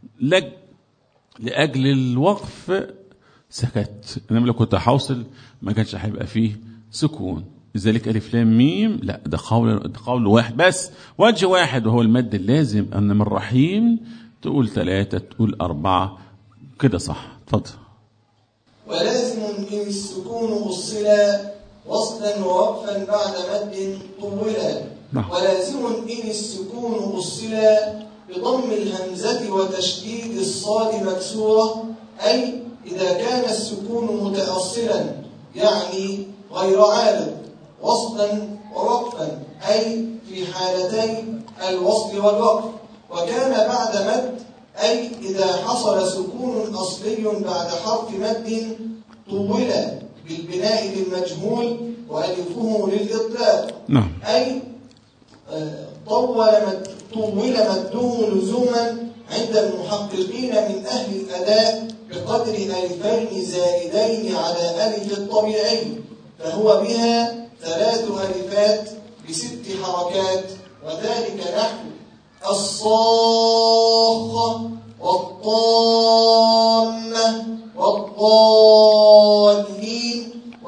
لأجل الوقف سكت، إنما لو كنت حوصل ما كانش هيبقى فيه سكون. لذلك ألف لام ميم لا، ده قول واحد بس، وجه واحد، وهو المد اللازم. أن من رحيم تقول 3 تقول 4 كده صح. اتفضل. ولازم إن السكون وصلا وصلا ووقفا بعد مد طولا. ولازم إن السكون وصلا بضم الهمزة وتشديد الصاد مكسورة، أي إذا كان السكون متأصلا يعني غير عارض، وصلا ووقفا أي في حالتي الوصل والوقف. وكان بعد مد أي إذا حصل سكون أصلي بعد حرف مد طول بالبناء للمجهول وألفه للإطلاق. أي طول مده لزوما عند المحققين من أهل الأداء بقدر ألفين زائدين على ألف الطبيعي، فهو بها 3 ألفات ب6 حركات، وذلك نحو الصاخة والطامة والضالين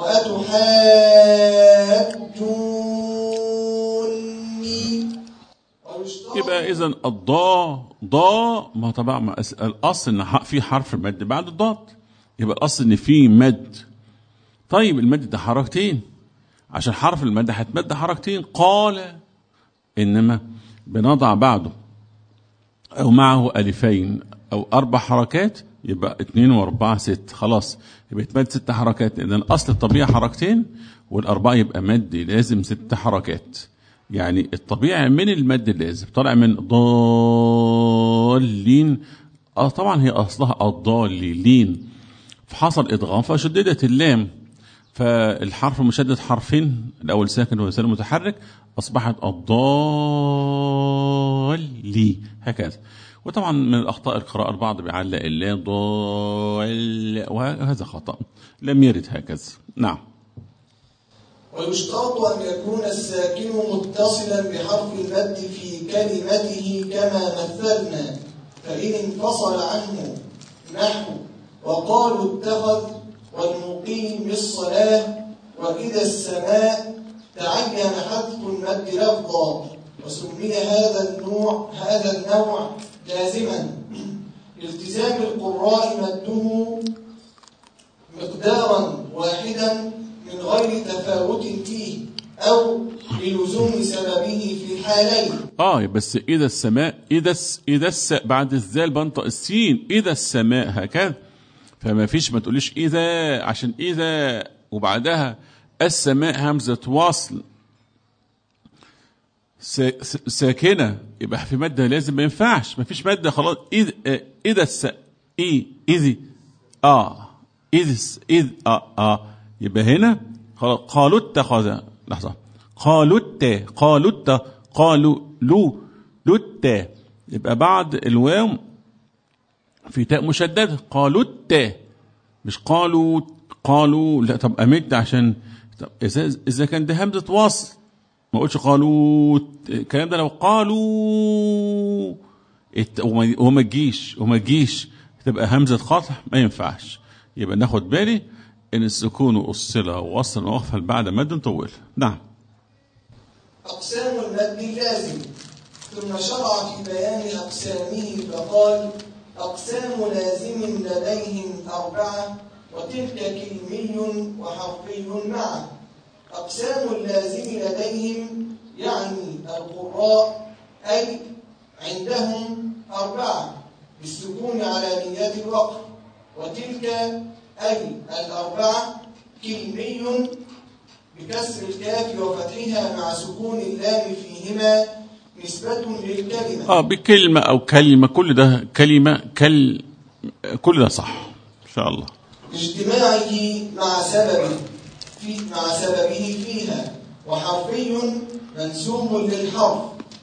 وأتحاجوني. يبقى إذن ضاء ما طبعا الأصل إن في حرف مد بعد الضاد، يبقى الأصل إن في مد. طيب المد ده حركتين، عشان حرف المد هتمد حركتين قال، إنما بنضع بعده أو معه ألفين أو 4 حركات، يبقى 2 و4 6 خلاص، يبقى يتمد 6 حركات. إذن الأصل الطبيعي حركتين، والأربعة يبقى مد لازم 6 حركات. يعني الطبيعي من المد اللازم طالع من ضالين. طبعا هي أصلها الضالين، فحصل إدغام فشددت اللام، فالحرف مشدد حرفين، الأول ساكن والثاني متحرك، أصبحت الضالي هكذا. وطبعا من الأخطاء القراءة البعض بيعلق اللام ضال، وهذا خطأ لم يرد هكذا. نعم. ويشترط أن يكون الساكن متصلا بحرف المد في كلمته كما مثلنا، فإن انفصل عنه نحو وقالوا اتخذ والمقيم الصلاة وإذا السماء تعين حذف المد لفظا، وسمي هذا النوع لازما التزام القراء مده مقدارا واحدا من غير تفاوت فيه أو للزوم سببه في حالين. بس إذا السماء إذا بعد الذال بنطق السين، إذا السماء هكذا، فما فيش ما تقوليش إذا، عشان إذا وبعدها السماء همزة وصل ساكنة، يبقى في مادة لازم، ما ينفعش، ما فيش مادة خلاص. إذا يبقى هنا خلاص. قالوا اتخذ، لحظة، قالوا لت، يبقى بعد الواو في تاء مشددة، قالوا مش قالوا لا. طب أمد عشان إذا كان ده همزة وصل ما قلتش قالوا. الكلام ده لو قالوا وما تجيش تبقى همزة قطع، ما ينفعش. يبقى ناخد بالي إن السكون والصلة ووصل ووقفا بعد مد طويل. نعم. أقسام المد اللازم. ثم شرع في بيان أقسامه فقال أقسام لازم لديهم 4 وتلك كلمي وحرفي معا. أقسام اللازم لديهم يعني القراء، أي عندهم 4 بالسكون على نيات الوقف، وتلك أي 4 كلمي بكسر الكاف وفتحها مع سكون اللام فيهما نسبة للكلمة. بكلمة أو كلمة، كل ده كلمة كل ده صح إن شاء الله. اجتماعه مع سببه فيها. وحرفي منسوب للحرف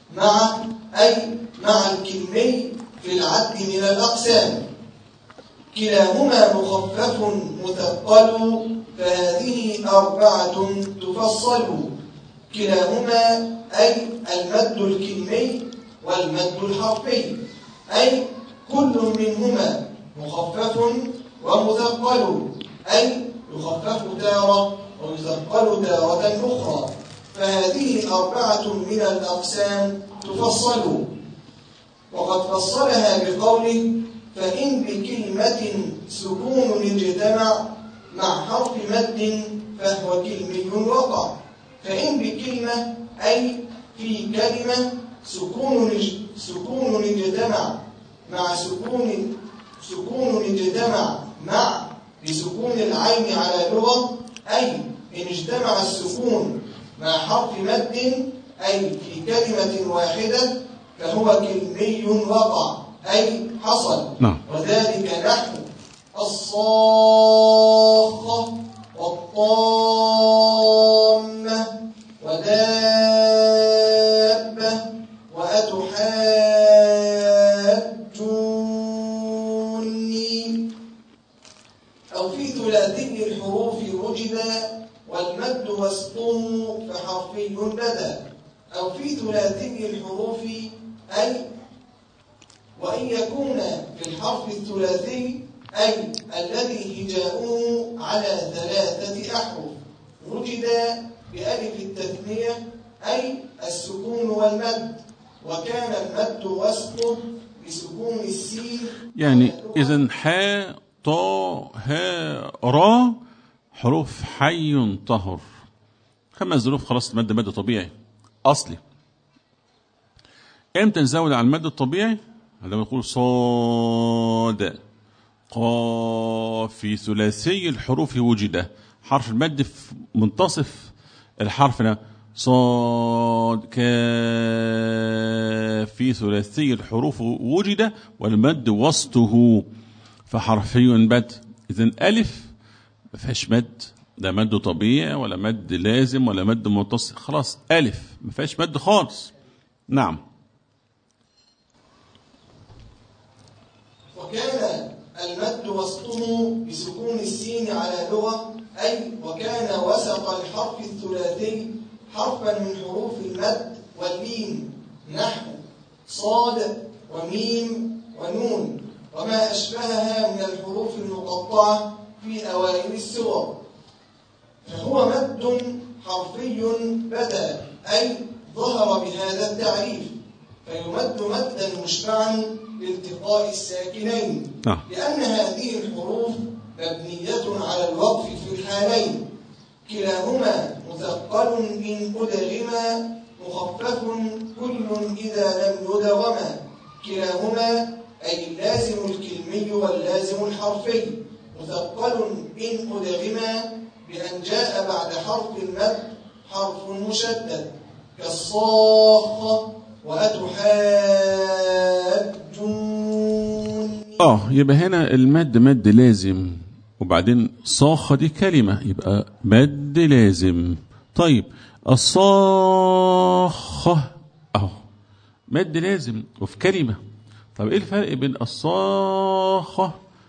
مع الكلمي في العد من الأقسام. كلاهما مخفف مثقل، فهذه 4 تفصل. كلاهما أي المد الكلمي والمد الحرفي، أي كل منهما مخفف ومثقل، أي يخفف تارة ويثقل تارة أخرى. فهذه 4 من الأقسام تفصل. وقد فصلها بقوله: فإن بكلمة سكون اجتمع مع حرف مد فهو كلمي وقع. فإن بكلمة أي في كلمة سكون اجتمع مع سكون اجتمع مع بسكون العين على لغة، أي إن اجتمع السكون مع حرف مد أي في كلمة واحدة فهو كلمي وقع أي حصل. وذلك نحو الصاخة والطامة ودابة وأتحاجوني. أو في ثلاثي الحروف وجدا والمد وسطه فحرفي بدا. أو في ثلاثي الحروف أي وإن يكون في الحرف الثلاثي أي الذي هجاؤه على 3 أحرف وجد بألف التثنية أي السكون والمد، وكان المد وسطه بسكون السين. يعني إذن حاء طاء هاء راء حروف حي طهر 5 ظروف. خلاص المد مد طبيعي أصلي. امتى نزود على المد الطبيعي؟ عندما نقول صاد قاف في ثلاثي الحروف وجد حرف المد في منتصف الحرف ده صاد كاف في ثلاثي الحروف وجد والمد وسطه فحرفي بد. إذن ألف ما فيهاش مد، ده مد طبيعي ولا مد لازم ولا مد متصل. خلاص ألف ما فيهاش مد خالص. نعم. وكان المد وسطه بسكون السين على لغة، أي وكان وسط الحرف الثلاثي حرفا من حروف المد واللين نحو صاد وميم ونون وما أشبهها من الحروف المقطعة في أوائل السور، فهو مد حرفي بدا أي ظهر بهذا التعريف، فيمد مدا مشبعا لالتقاء الساكنين، لأن هذه الحروف مبنية على الوقف في الحالين، كلاهما مثقل إن أدغما مخفف كل إذا لم يدغما، كلاهما أي اللازم الكلمي واللازم الحرفي مثقل إن أدغما بأن جاء بعد حرف المد حرف مشدد كالصاخة وأتحاجون. يبقى هنا المد مد لازم، وبعدين صاخة دي كلمة يبقى مد لازم. طيب الصاخة مد لازم وفي كلمة. طب ايه الفرق بين الصاخة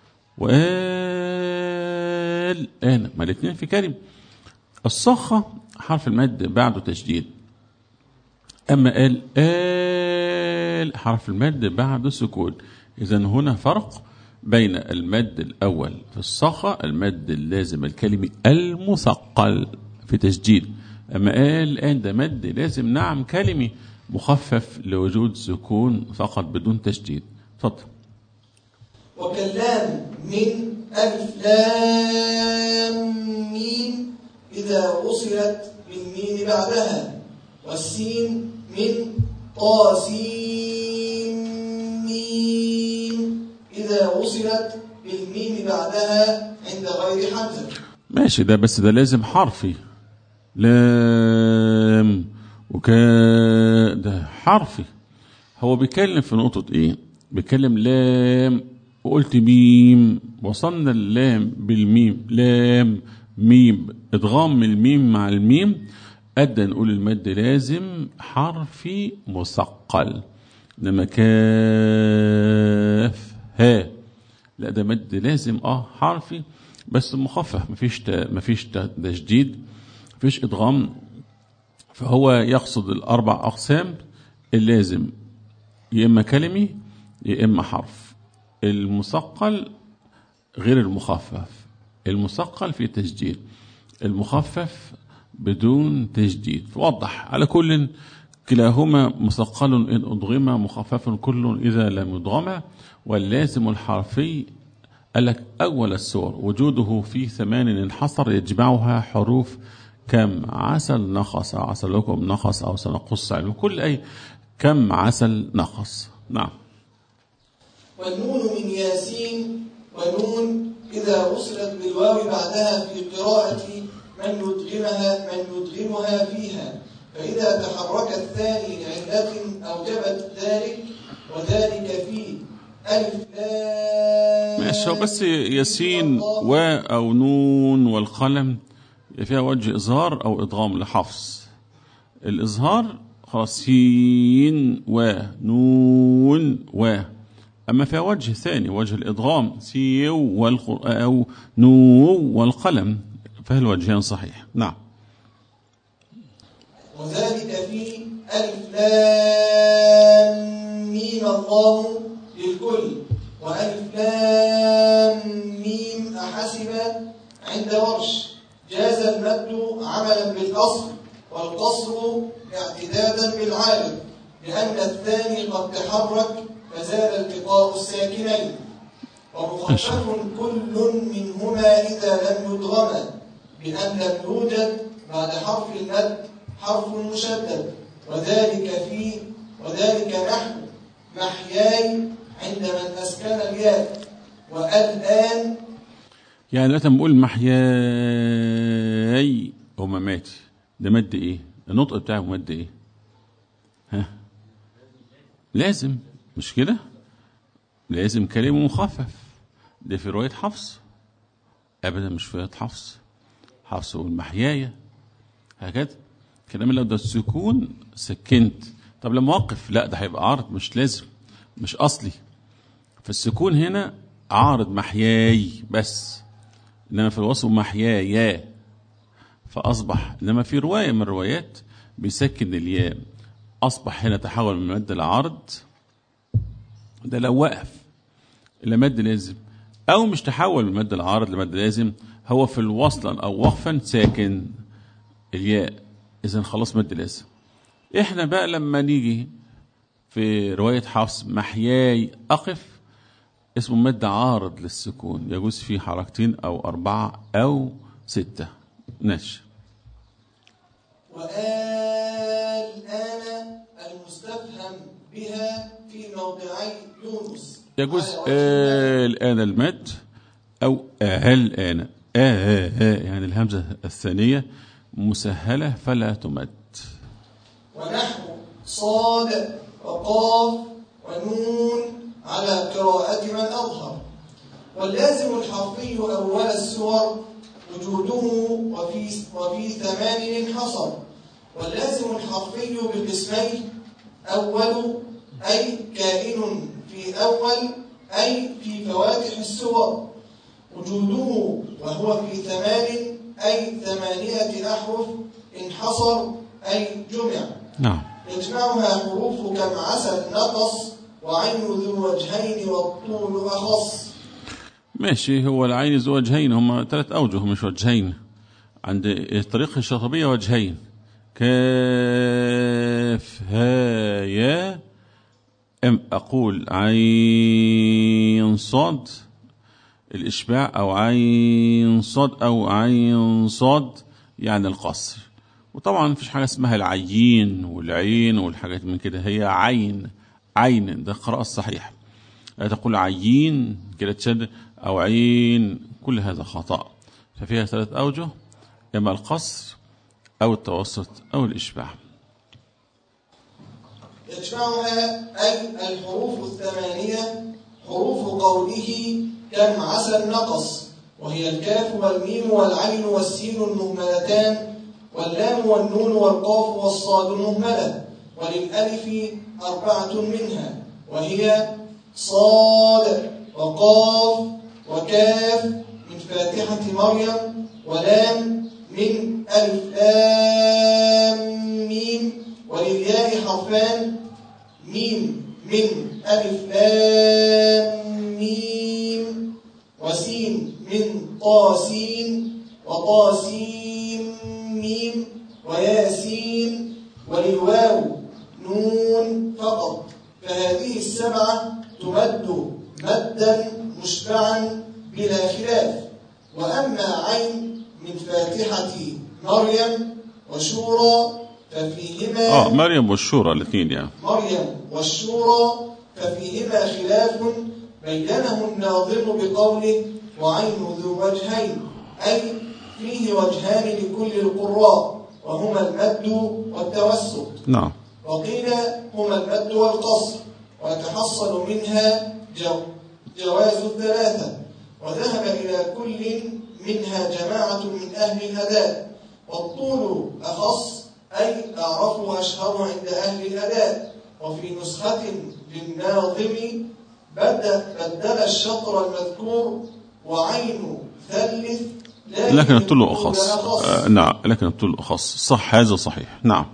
والآن؟ ما الاثنين في كلمة. الصاخة حرف المد بعده تشديد، أما آل حرف المد بعده سكون. إذن هنا فرق بين المد الأول في الصاخة المد اللازم الكلمي المثقل في تشديد، أما الآن ده مد لازم نعم كلمي مخفف لوجود سكون فقط بدون تشديد. تفضل. وكاللام من ألف لام ميم إذا وصلت بالميم بعدها، والسين من طاسين ميم إذا وصلت بالميم بعدها عند غير حمزة. ماشي، ده بس ده لازم حرفي. لام ده حرفي. هو بيتكلم في نقطة ايه؟ بيتكلم لام وقلت ميم، وصلنا اللام بالميم، لام ميم، ادغام الميم مع الميم أدى نقول المد لازم حرفي مثقل. إنما كاف ها لا ده مد لازم حرفي بس مخفف، مفيش تشديد، مفيش إدغام. فهو يقصد الأربع أقسام: اللازم يا إما كلمي يا إما حرف، المثقل غير المخفف، المثقل في تشديد، المخفف بدون تشديد. وضح على كل كلاهما مثقل إن أضغم، مخفف كل إذا لم يضغم. واللازم الحرفي قال لك أول السور وجوده في 8 انحصر، يجمعها حروف كم عسل نقص، أو عسل لكم نقص، أو سنقص علم كل أي كم عسل نقص. نعم. والنون من ياسين، ونون إذا وصلت بالواو بعدها في قراءة من يدغمها فيها، فإذا تحرك الثاني لعلة أوجبت ذلك، وذلك في ألف لام. ماشي. هو بس ياسين و أو نون والقلم فيها وجه إظهار أو إدغام لحفص. الإظهار خلاص سين ونون و، أما فيها وجه ثاني وجه الإدغام سيو أو نو والقلم، فهي الوجهين صحيح. نعم. وذلك في ألف لام ميم الله للكل، وألف لام ميم أحسب عند ورش، جاز المد عملا بالأصل، والقصر اعتدادا بالعارض، لأن الثاني قد تحرك فزال التقاء الساكنين. ومخفف كل منهما إذا لم يدغم، بأن لم يوجد بعد حرف المد حرف مشدد، وذلك نحو محياي عند من أسكن الياء، والآن. يعني دلوقتي بنقول محياي ومماتي، ده مد ايه؟ النطق بتاعه مد ايه؟ ها؟ لازم، مش كده؟ لازم كلمة مخفف. ده في رواية حفص؟ أبدا مش في رواية حفص. حفص يقول محياي هكذا. كلام لو ده السكون سكنت. طب لما أوقف لا، ده هيبقى عارض مش لازم، مش أصلي. فالسكون هنا عارض محياي بس، إنما في الوصف محياي، فأصبح. إنما في رواية من الروايات بيسكن الياء، أصبح هنا تحول من مد العرض، ده لو وقف إلى مد لازم، أو مش تحول من مد العارض لمد لازم، هو في الوصلا أو وقفا ساكن الياء، إذن خلاص مد لازم. إحنا بقى لما نيجي في رواية حفص محياي أقف، اسمه مد عارض للسكون، يجوز فيه حركتين أو 4 أو 6. ماشي. والآن المستفهم بها في موضعي يونس، يجوز الآن المد أو الآن يعني الهمزة الثانية مسهلة فلا تمد. ونحو صاد وقاف ونون على قراءة من أظهر. واللازم الحرفي أول السور وجوده وفي 8 انحصر. واللازم الحرفي بقسمين: أول أي كائن في أول أي في فواتح السور، وجوده وهو في 8 أي 8 أحرف انحصر أي جمع. نعم. يجمعها حروف كم عسل نقص، وعين ذو وجهين والطول أخص. ماشي. هو العين ذو وجهين، هم 3 أوجه مش وجهين. عند الطريق الشاطبية وجهين: كاف ها يا. أقول عين صاد الإشباع، أو عين صاد أو عين صاد يعني القصر. وطبعا مفيش حاجة اسمها العين والعين والحاجات من كده، هي عين. عين ده القراءة الصحيح. لا تقول عين كده تشد، أو عين، كل هذا خطأ. ففيها 3 أوجه: إما القصر أو التوسط أو الإشباع. يجمعها أي الحروف 8 حروف قوله كم عسل نقص، وهي الكاف والميم والعين والسين المهملتان، واللام والنون والقاف والصاد المهملة. وللألف 4 منها، وهي صاد وقاف وكاف من فاتحة مريم، ولام من ألف لام ميم. وللياء حرفان: ميم من ألف لام ميم، وسين من طاسين وطاسيم ميم وياسين، وللواو نون فقط. فهذه السبعة تمد مدا مشبعا بلا خلاف. وأما عين من فاتحة مريم وشورى ففيهما مريم والشورى الاثنين يعني مريم والشورى ففيهما خلاف بينه الناظم بقوله وعين ذو وجهين، أي فيه وجهان لكل القراء وهما المد والتوسط. نعم. وقيل هما المد والقصر، ويتحصل منها جواز الثلاثة. وذهب إلى كل منها جماعة من أهل الأداء. والطول أخص، أي أعرف وأشهر عند أهل الأداء. وفي نسخة للناظم بدل الشطر المذكور وعين ثلث، لكن الطول أخص. نعم، لكن الطول أخص. صح، هذا صحيح. نعم.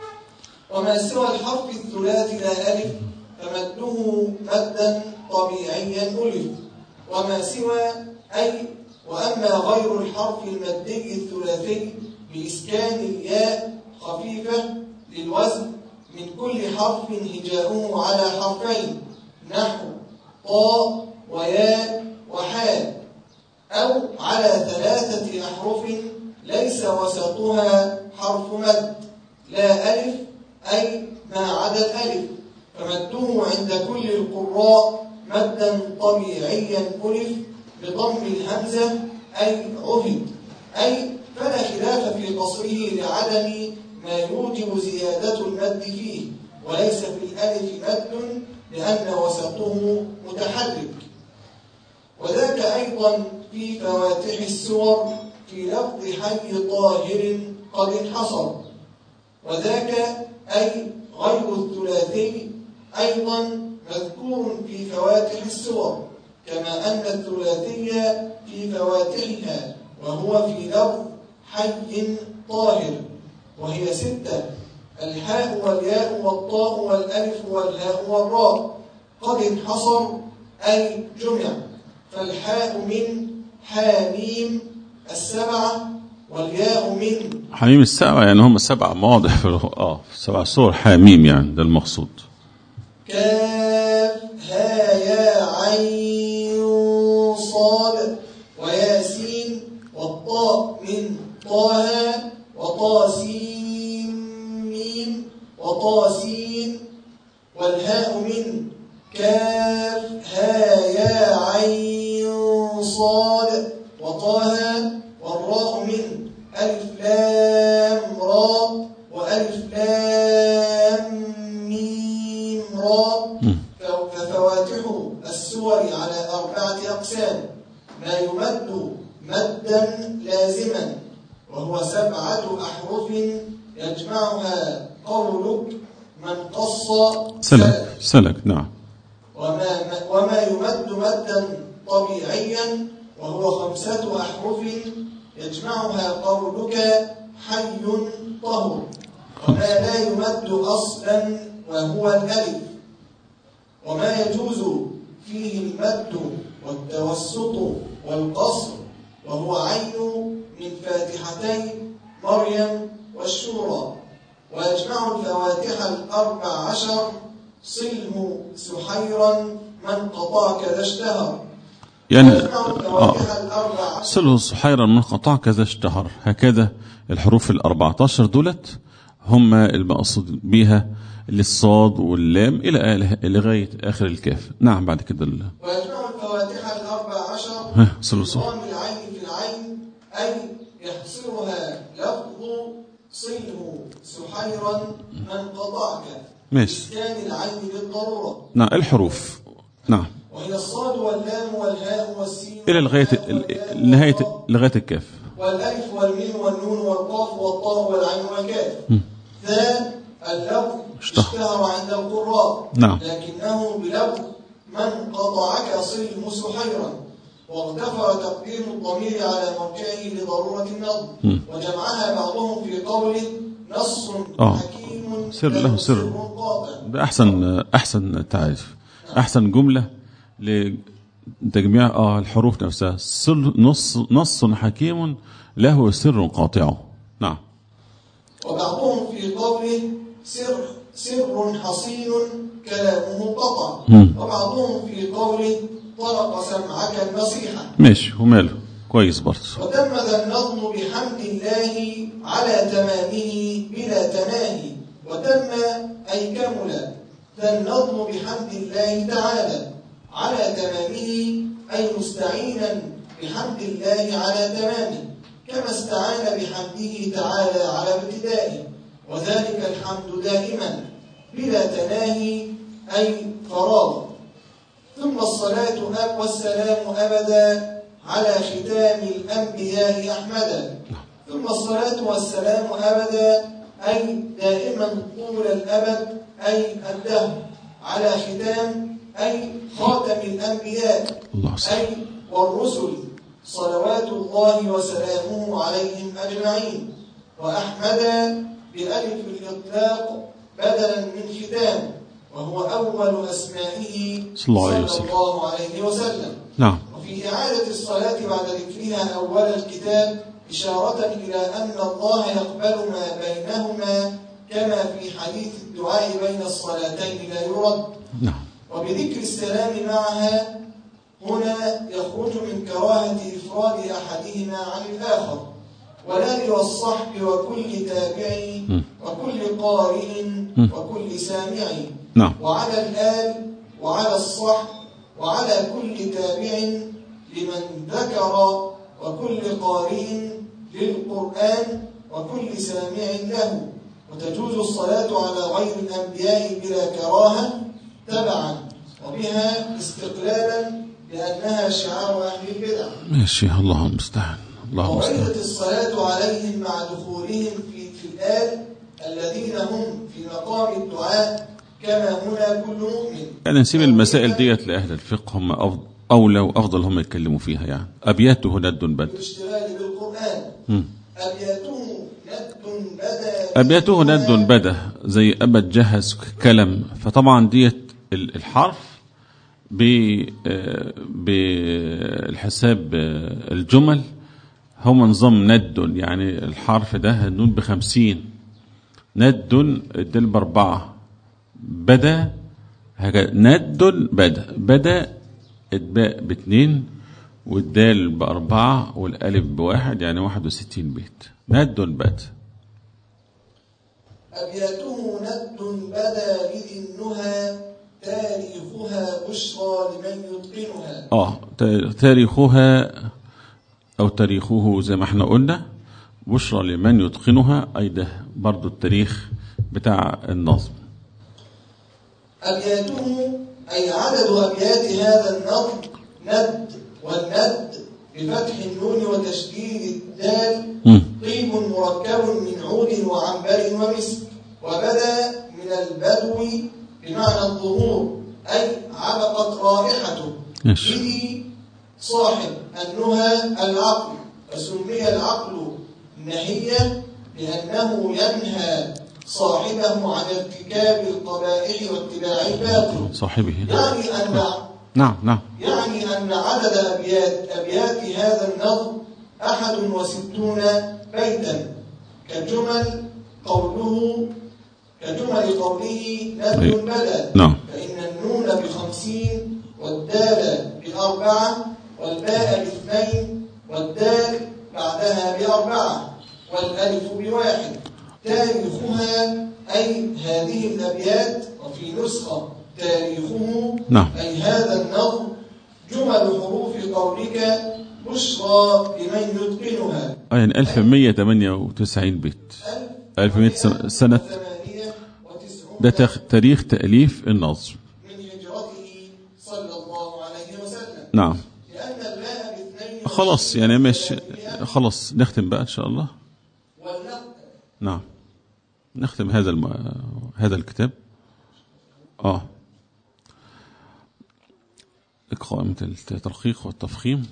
وما سوى الحرف الثلاثي لا ألف فمده مدا طبيعيا ألف. وما سوى أي وأما غير الحرف المدي الثلاثي بإسكان الياء خفيفة للوزن من كل حرف هجاؤه على حرفين نحو طاء وياء وحاء، أو على 3 أحرف ليس وسطها حرف مد لا ألف، أي ما عدا الألف، فمده عند كل القراء مدا طبيعيا ألف بضم الهمزة أي عهد، أي فلا خلاف في قصره لعدم ما يوجب زيادة المد فيه، وليس في الألف مد لأن وسطه متحرك. وذاك أيضا في فواتح السور في لفظ حي طاهر قد انحصر. وذاك أي غير الثلاثي أيضا مذكور في فواتح السور، كما أن الثلاثي في فواتحها، وهو في لفظ حي طاهر، وهي 6: الحاء والياء والطاء والألف والهاء والراء قد انحصر أي جمع. فالحاء من حاميم 7، والياء من حميم 7، يعني هم 7 مواضع في 7 سور حاميم، يعني ده المقصود. كاف ها يا عين صاد وياسين، والطاء من طه وطاسين ميم وطاسين، والهاء من كاف ها يا عين صاد وطه، والراء من ألف لام را وألف لام ميم را. ففواتح السور على 4 أقسام: ما يمد مدا لازما وهو 7 أحرف يجمعها قولك من قص سلك. نعم. وما يمد مدا طبيعيا وهو 5 أحرف يجمعها قولك حي طهر. وما لا يمد أصلا وهو الألف. وما يجوز فيه المد والتوسط والقصر وهو عين من فاتحتي مريم والشورى. ويجمع الفواتح 14 صله سحيرا من قطع كذا اشتهر. يعني صله سحيرا من قطع كذا اشتهر. هكذا الحروف 14 دولت هم المقصود بها للصاد واللام إلى لغاية آخر الكاف. نعم. بعد كده ويجمع الفواتح 14 صله العين في العين، أي يحصرها لفظ صله سحيرا من قطعك بإسكان العين للضرورة. نعم. الحروف. نعم. وهي الصاد واللام والهاء والسين إلى لغاية الكاف، والألف والميم والنون والقاف والطاء والعين والكاف. ذا اللفظ اشتهر عند القراء. نعم. لكنه بلفظ من قطعك صله سحيرا، واغتفر تقديم الضمير على موقعه لضرورة النظم. وجمعها بعضهم في قوله نص حكيم سر له سر. ده أحسن تعريف، أحسن جملة تجميع الحروف نفسها. نص حكيم له سر قاطع. نعم. وبعضهم في قوله سر حصين كلامه قطع، وبعضهم في قوله طرق سمعك النصيحة. ماشي، وماله كويس برضه. وتم ذا النظم بحمد الله على تمامه بلا تناهي. وتم أي كمل ذا النظم بحمد الله تعالى على تمامه، أي مستعينا بحمد الله على تمامه، كما استعان بحمده تعالى على ابتدائه، وذلك الحمد دائما بلا تناهي أي فراغ. ثم الصلاة والسلام أبدا على ختام الأنبياء أحمدا. ثم الصلاة والسلام أبدا أي دائما طول الأبد أي الدهر على ختام أي خاتم الأنبياء أي والرسل صلوات الله وسلامه عليهم أجمعين. وأحمدا بألف الإطلاق بدلا من ختام، وهو أول أسمائه صلى الله عليه وسلم. نعم. وفي إعادة الصلاة بعد ذكرها أول الكتاب إشارة إلى أن الله يقبل ما بينهما، كما في حديث الدعاء بين الصلاتين لا يرد. نعم. وبذكر السلام معها هنا يخرج من كراهة إفراد أحدهما عن الآخر، والآل والصحب وكل تابع وكل قارئ وكل سامع. نعم. وعلى الآل وعلى الصحب وعلى كل تابع لمن ذكر وكل قارئ للقرآن وكل سامع له. وتجوز الصلاة على غير الأنبياء بلا كراهة تبعا وبها استقلالا لأنها شعار أهل البدع. ماشي، الله المستعان. وعدت الصلاة عليهم مع دخولهم في الآل الذين هم في مقام الدعاء كما هنا كل مؤمن. يعني نسيب المسائل ديت لأهل الفقه، هم أولى وأفضل هم يتكلموا فيها. يعني أبياته ند بدا. الاشتغال بالقرآن. أبياته ند بدا زي أبد جهز كلم. فطبعا ديت الحرف بالحساب الجمل هم نظام ند. يعني الحرف ده النون ب50، ند الدل ب4، بدا هكذا. ند بدا الباء ب2 والدال ب4 والالف ب1، يعني 61 بيت. ند بدا. أبياته ند بدا لذي النهى تاريخها بشرى لمن يتقنها. تاريخها أو تاريخه زي ما احنا قلنا بشرى لمن يتقنها، أي ده برضو التاريخ بتاع النظم. أبياته أي عدد أبيات هذا النظم ند، والند بفتح النون وتشديد الدال طيب مركب من عود وعنبر ومسك. وبدا من البدو بمعنى الظهور أي عبقت رائحته. به صاحب النهى العقل، فسمي العقل نهيا لأنه ينهى صاحبه عن ارتكاب القبائح واتباع الباطل. صاحبه نعم. يعني أن عدد أبيات هذا النظم 61 بيتا، كجمل قوله ند بدا. نعم. فإن النون ب50 والدال ب4 والباء ب2 والدال بعدها ب4 والألف ب1. تاريخها أي هذه الأبيات، وفي نسخة تاريخه أي هذا النظم جمل حروف قولك بشرى لمن يتقنها. يعني 1198 بيت. 1100 سنة. ده تاريخ تأليف النظم من هجرته صلى الله عليه وسلم. نعم. لأن الباء ب2 خلاص يعني مش خلاص نختم بقى إن شاء الله. نعم نختم هذا الكتاب. قائمة الترقيق والتفخيم.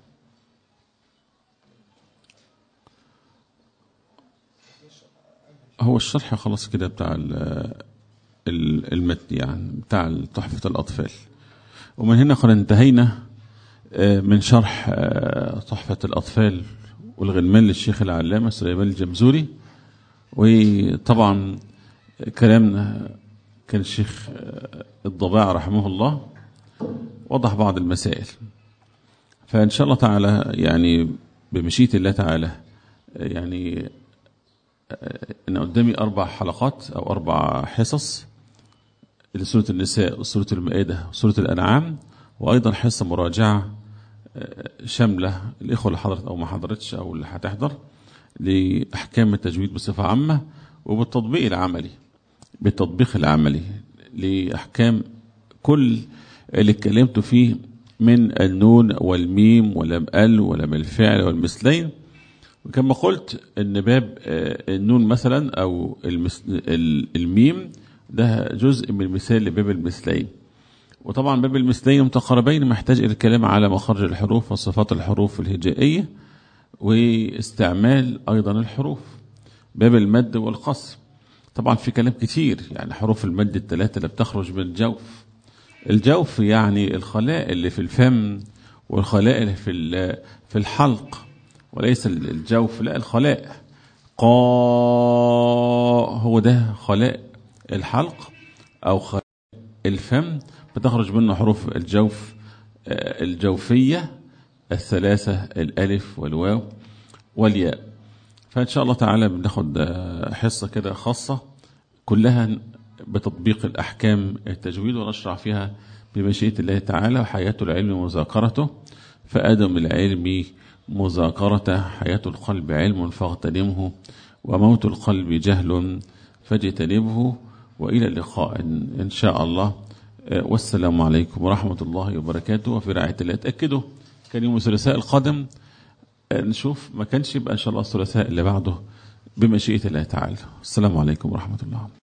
هو الشرح خلاص كده بتاع المتن، يعني بتاع تحفة الأطفال. ومن هنا قد انتهينا من شرح تحفة الأطفال والغلمان للشيخ العلامة سليمان الجمزوري. وطبعا كلامنا كان الشيخ الضباع رحمه الله وضح بعض المسائل، فإن شاء الله تعالى يعني بمشيئة الله تعالى يعني أنا قدامي 4 حلقات أو 4 حصص لسورة النساء وسورة المائدة وسورة الأنعام، وأيضا حصة مراجعة شاملة الإخوة اللي حضرت أو ما حضرتش أو اللي هتحضر لأحكام التجويد بصفة عامة، وبالتطبيق العملي لأحكام كل اللي اتكلمت فيه من النون والميم ولم ال ولم الفعل والمثلين. وكما قلت ان باب النون مثلا او الميم ده جزء من مثال لباب المثلين، وطبعا باب المثلين متقاربين محتاج الى الكلام على مخارج الحروف وصفات الحروف الهجائيه واستعمال ايضا الحروف. باب المد والقصر طبعا في كلام كتير، يعني حروف المد ال3 اللي بتخرج من الجوف يعني الخلاء اللي في الفم والخلاء اللي في الحلق، وليس الجوف، لا الخلاء. هو ده خلاء الحلق أو خلاء الفم، بتخرج منه حروف الجوف الجوفية 3 الألف والواو والياء. فإن شاء الله تعالى بناخد حصة كده خاصة كلها بتطبيق الأحكام التجويد، ونشرح فيها بمشيئة الله تعالى. وحياة العلم مذاكرته، فآدم العلم مذاكرته، حياة القلب علم فاغتنمه، وموت القلب جهل فاجتنبه. وإلى اللقاء إن شاء الله، والسلام عليكم ورحمة الله وبركاته. وفي رعاية الله. تأكدوا كان يوم الثلاثاء القادم نشوف، ما كانش يبقى إن شاء الله الثلاثاء اللي بعده بمشيئة الله تعالى. السلام عليكم ورحمة الله.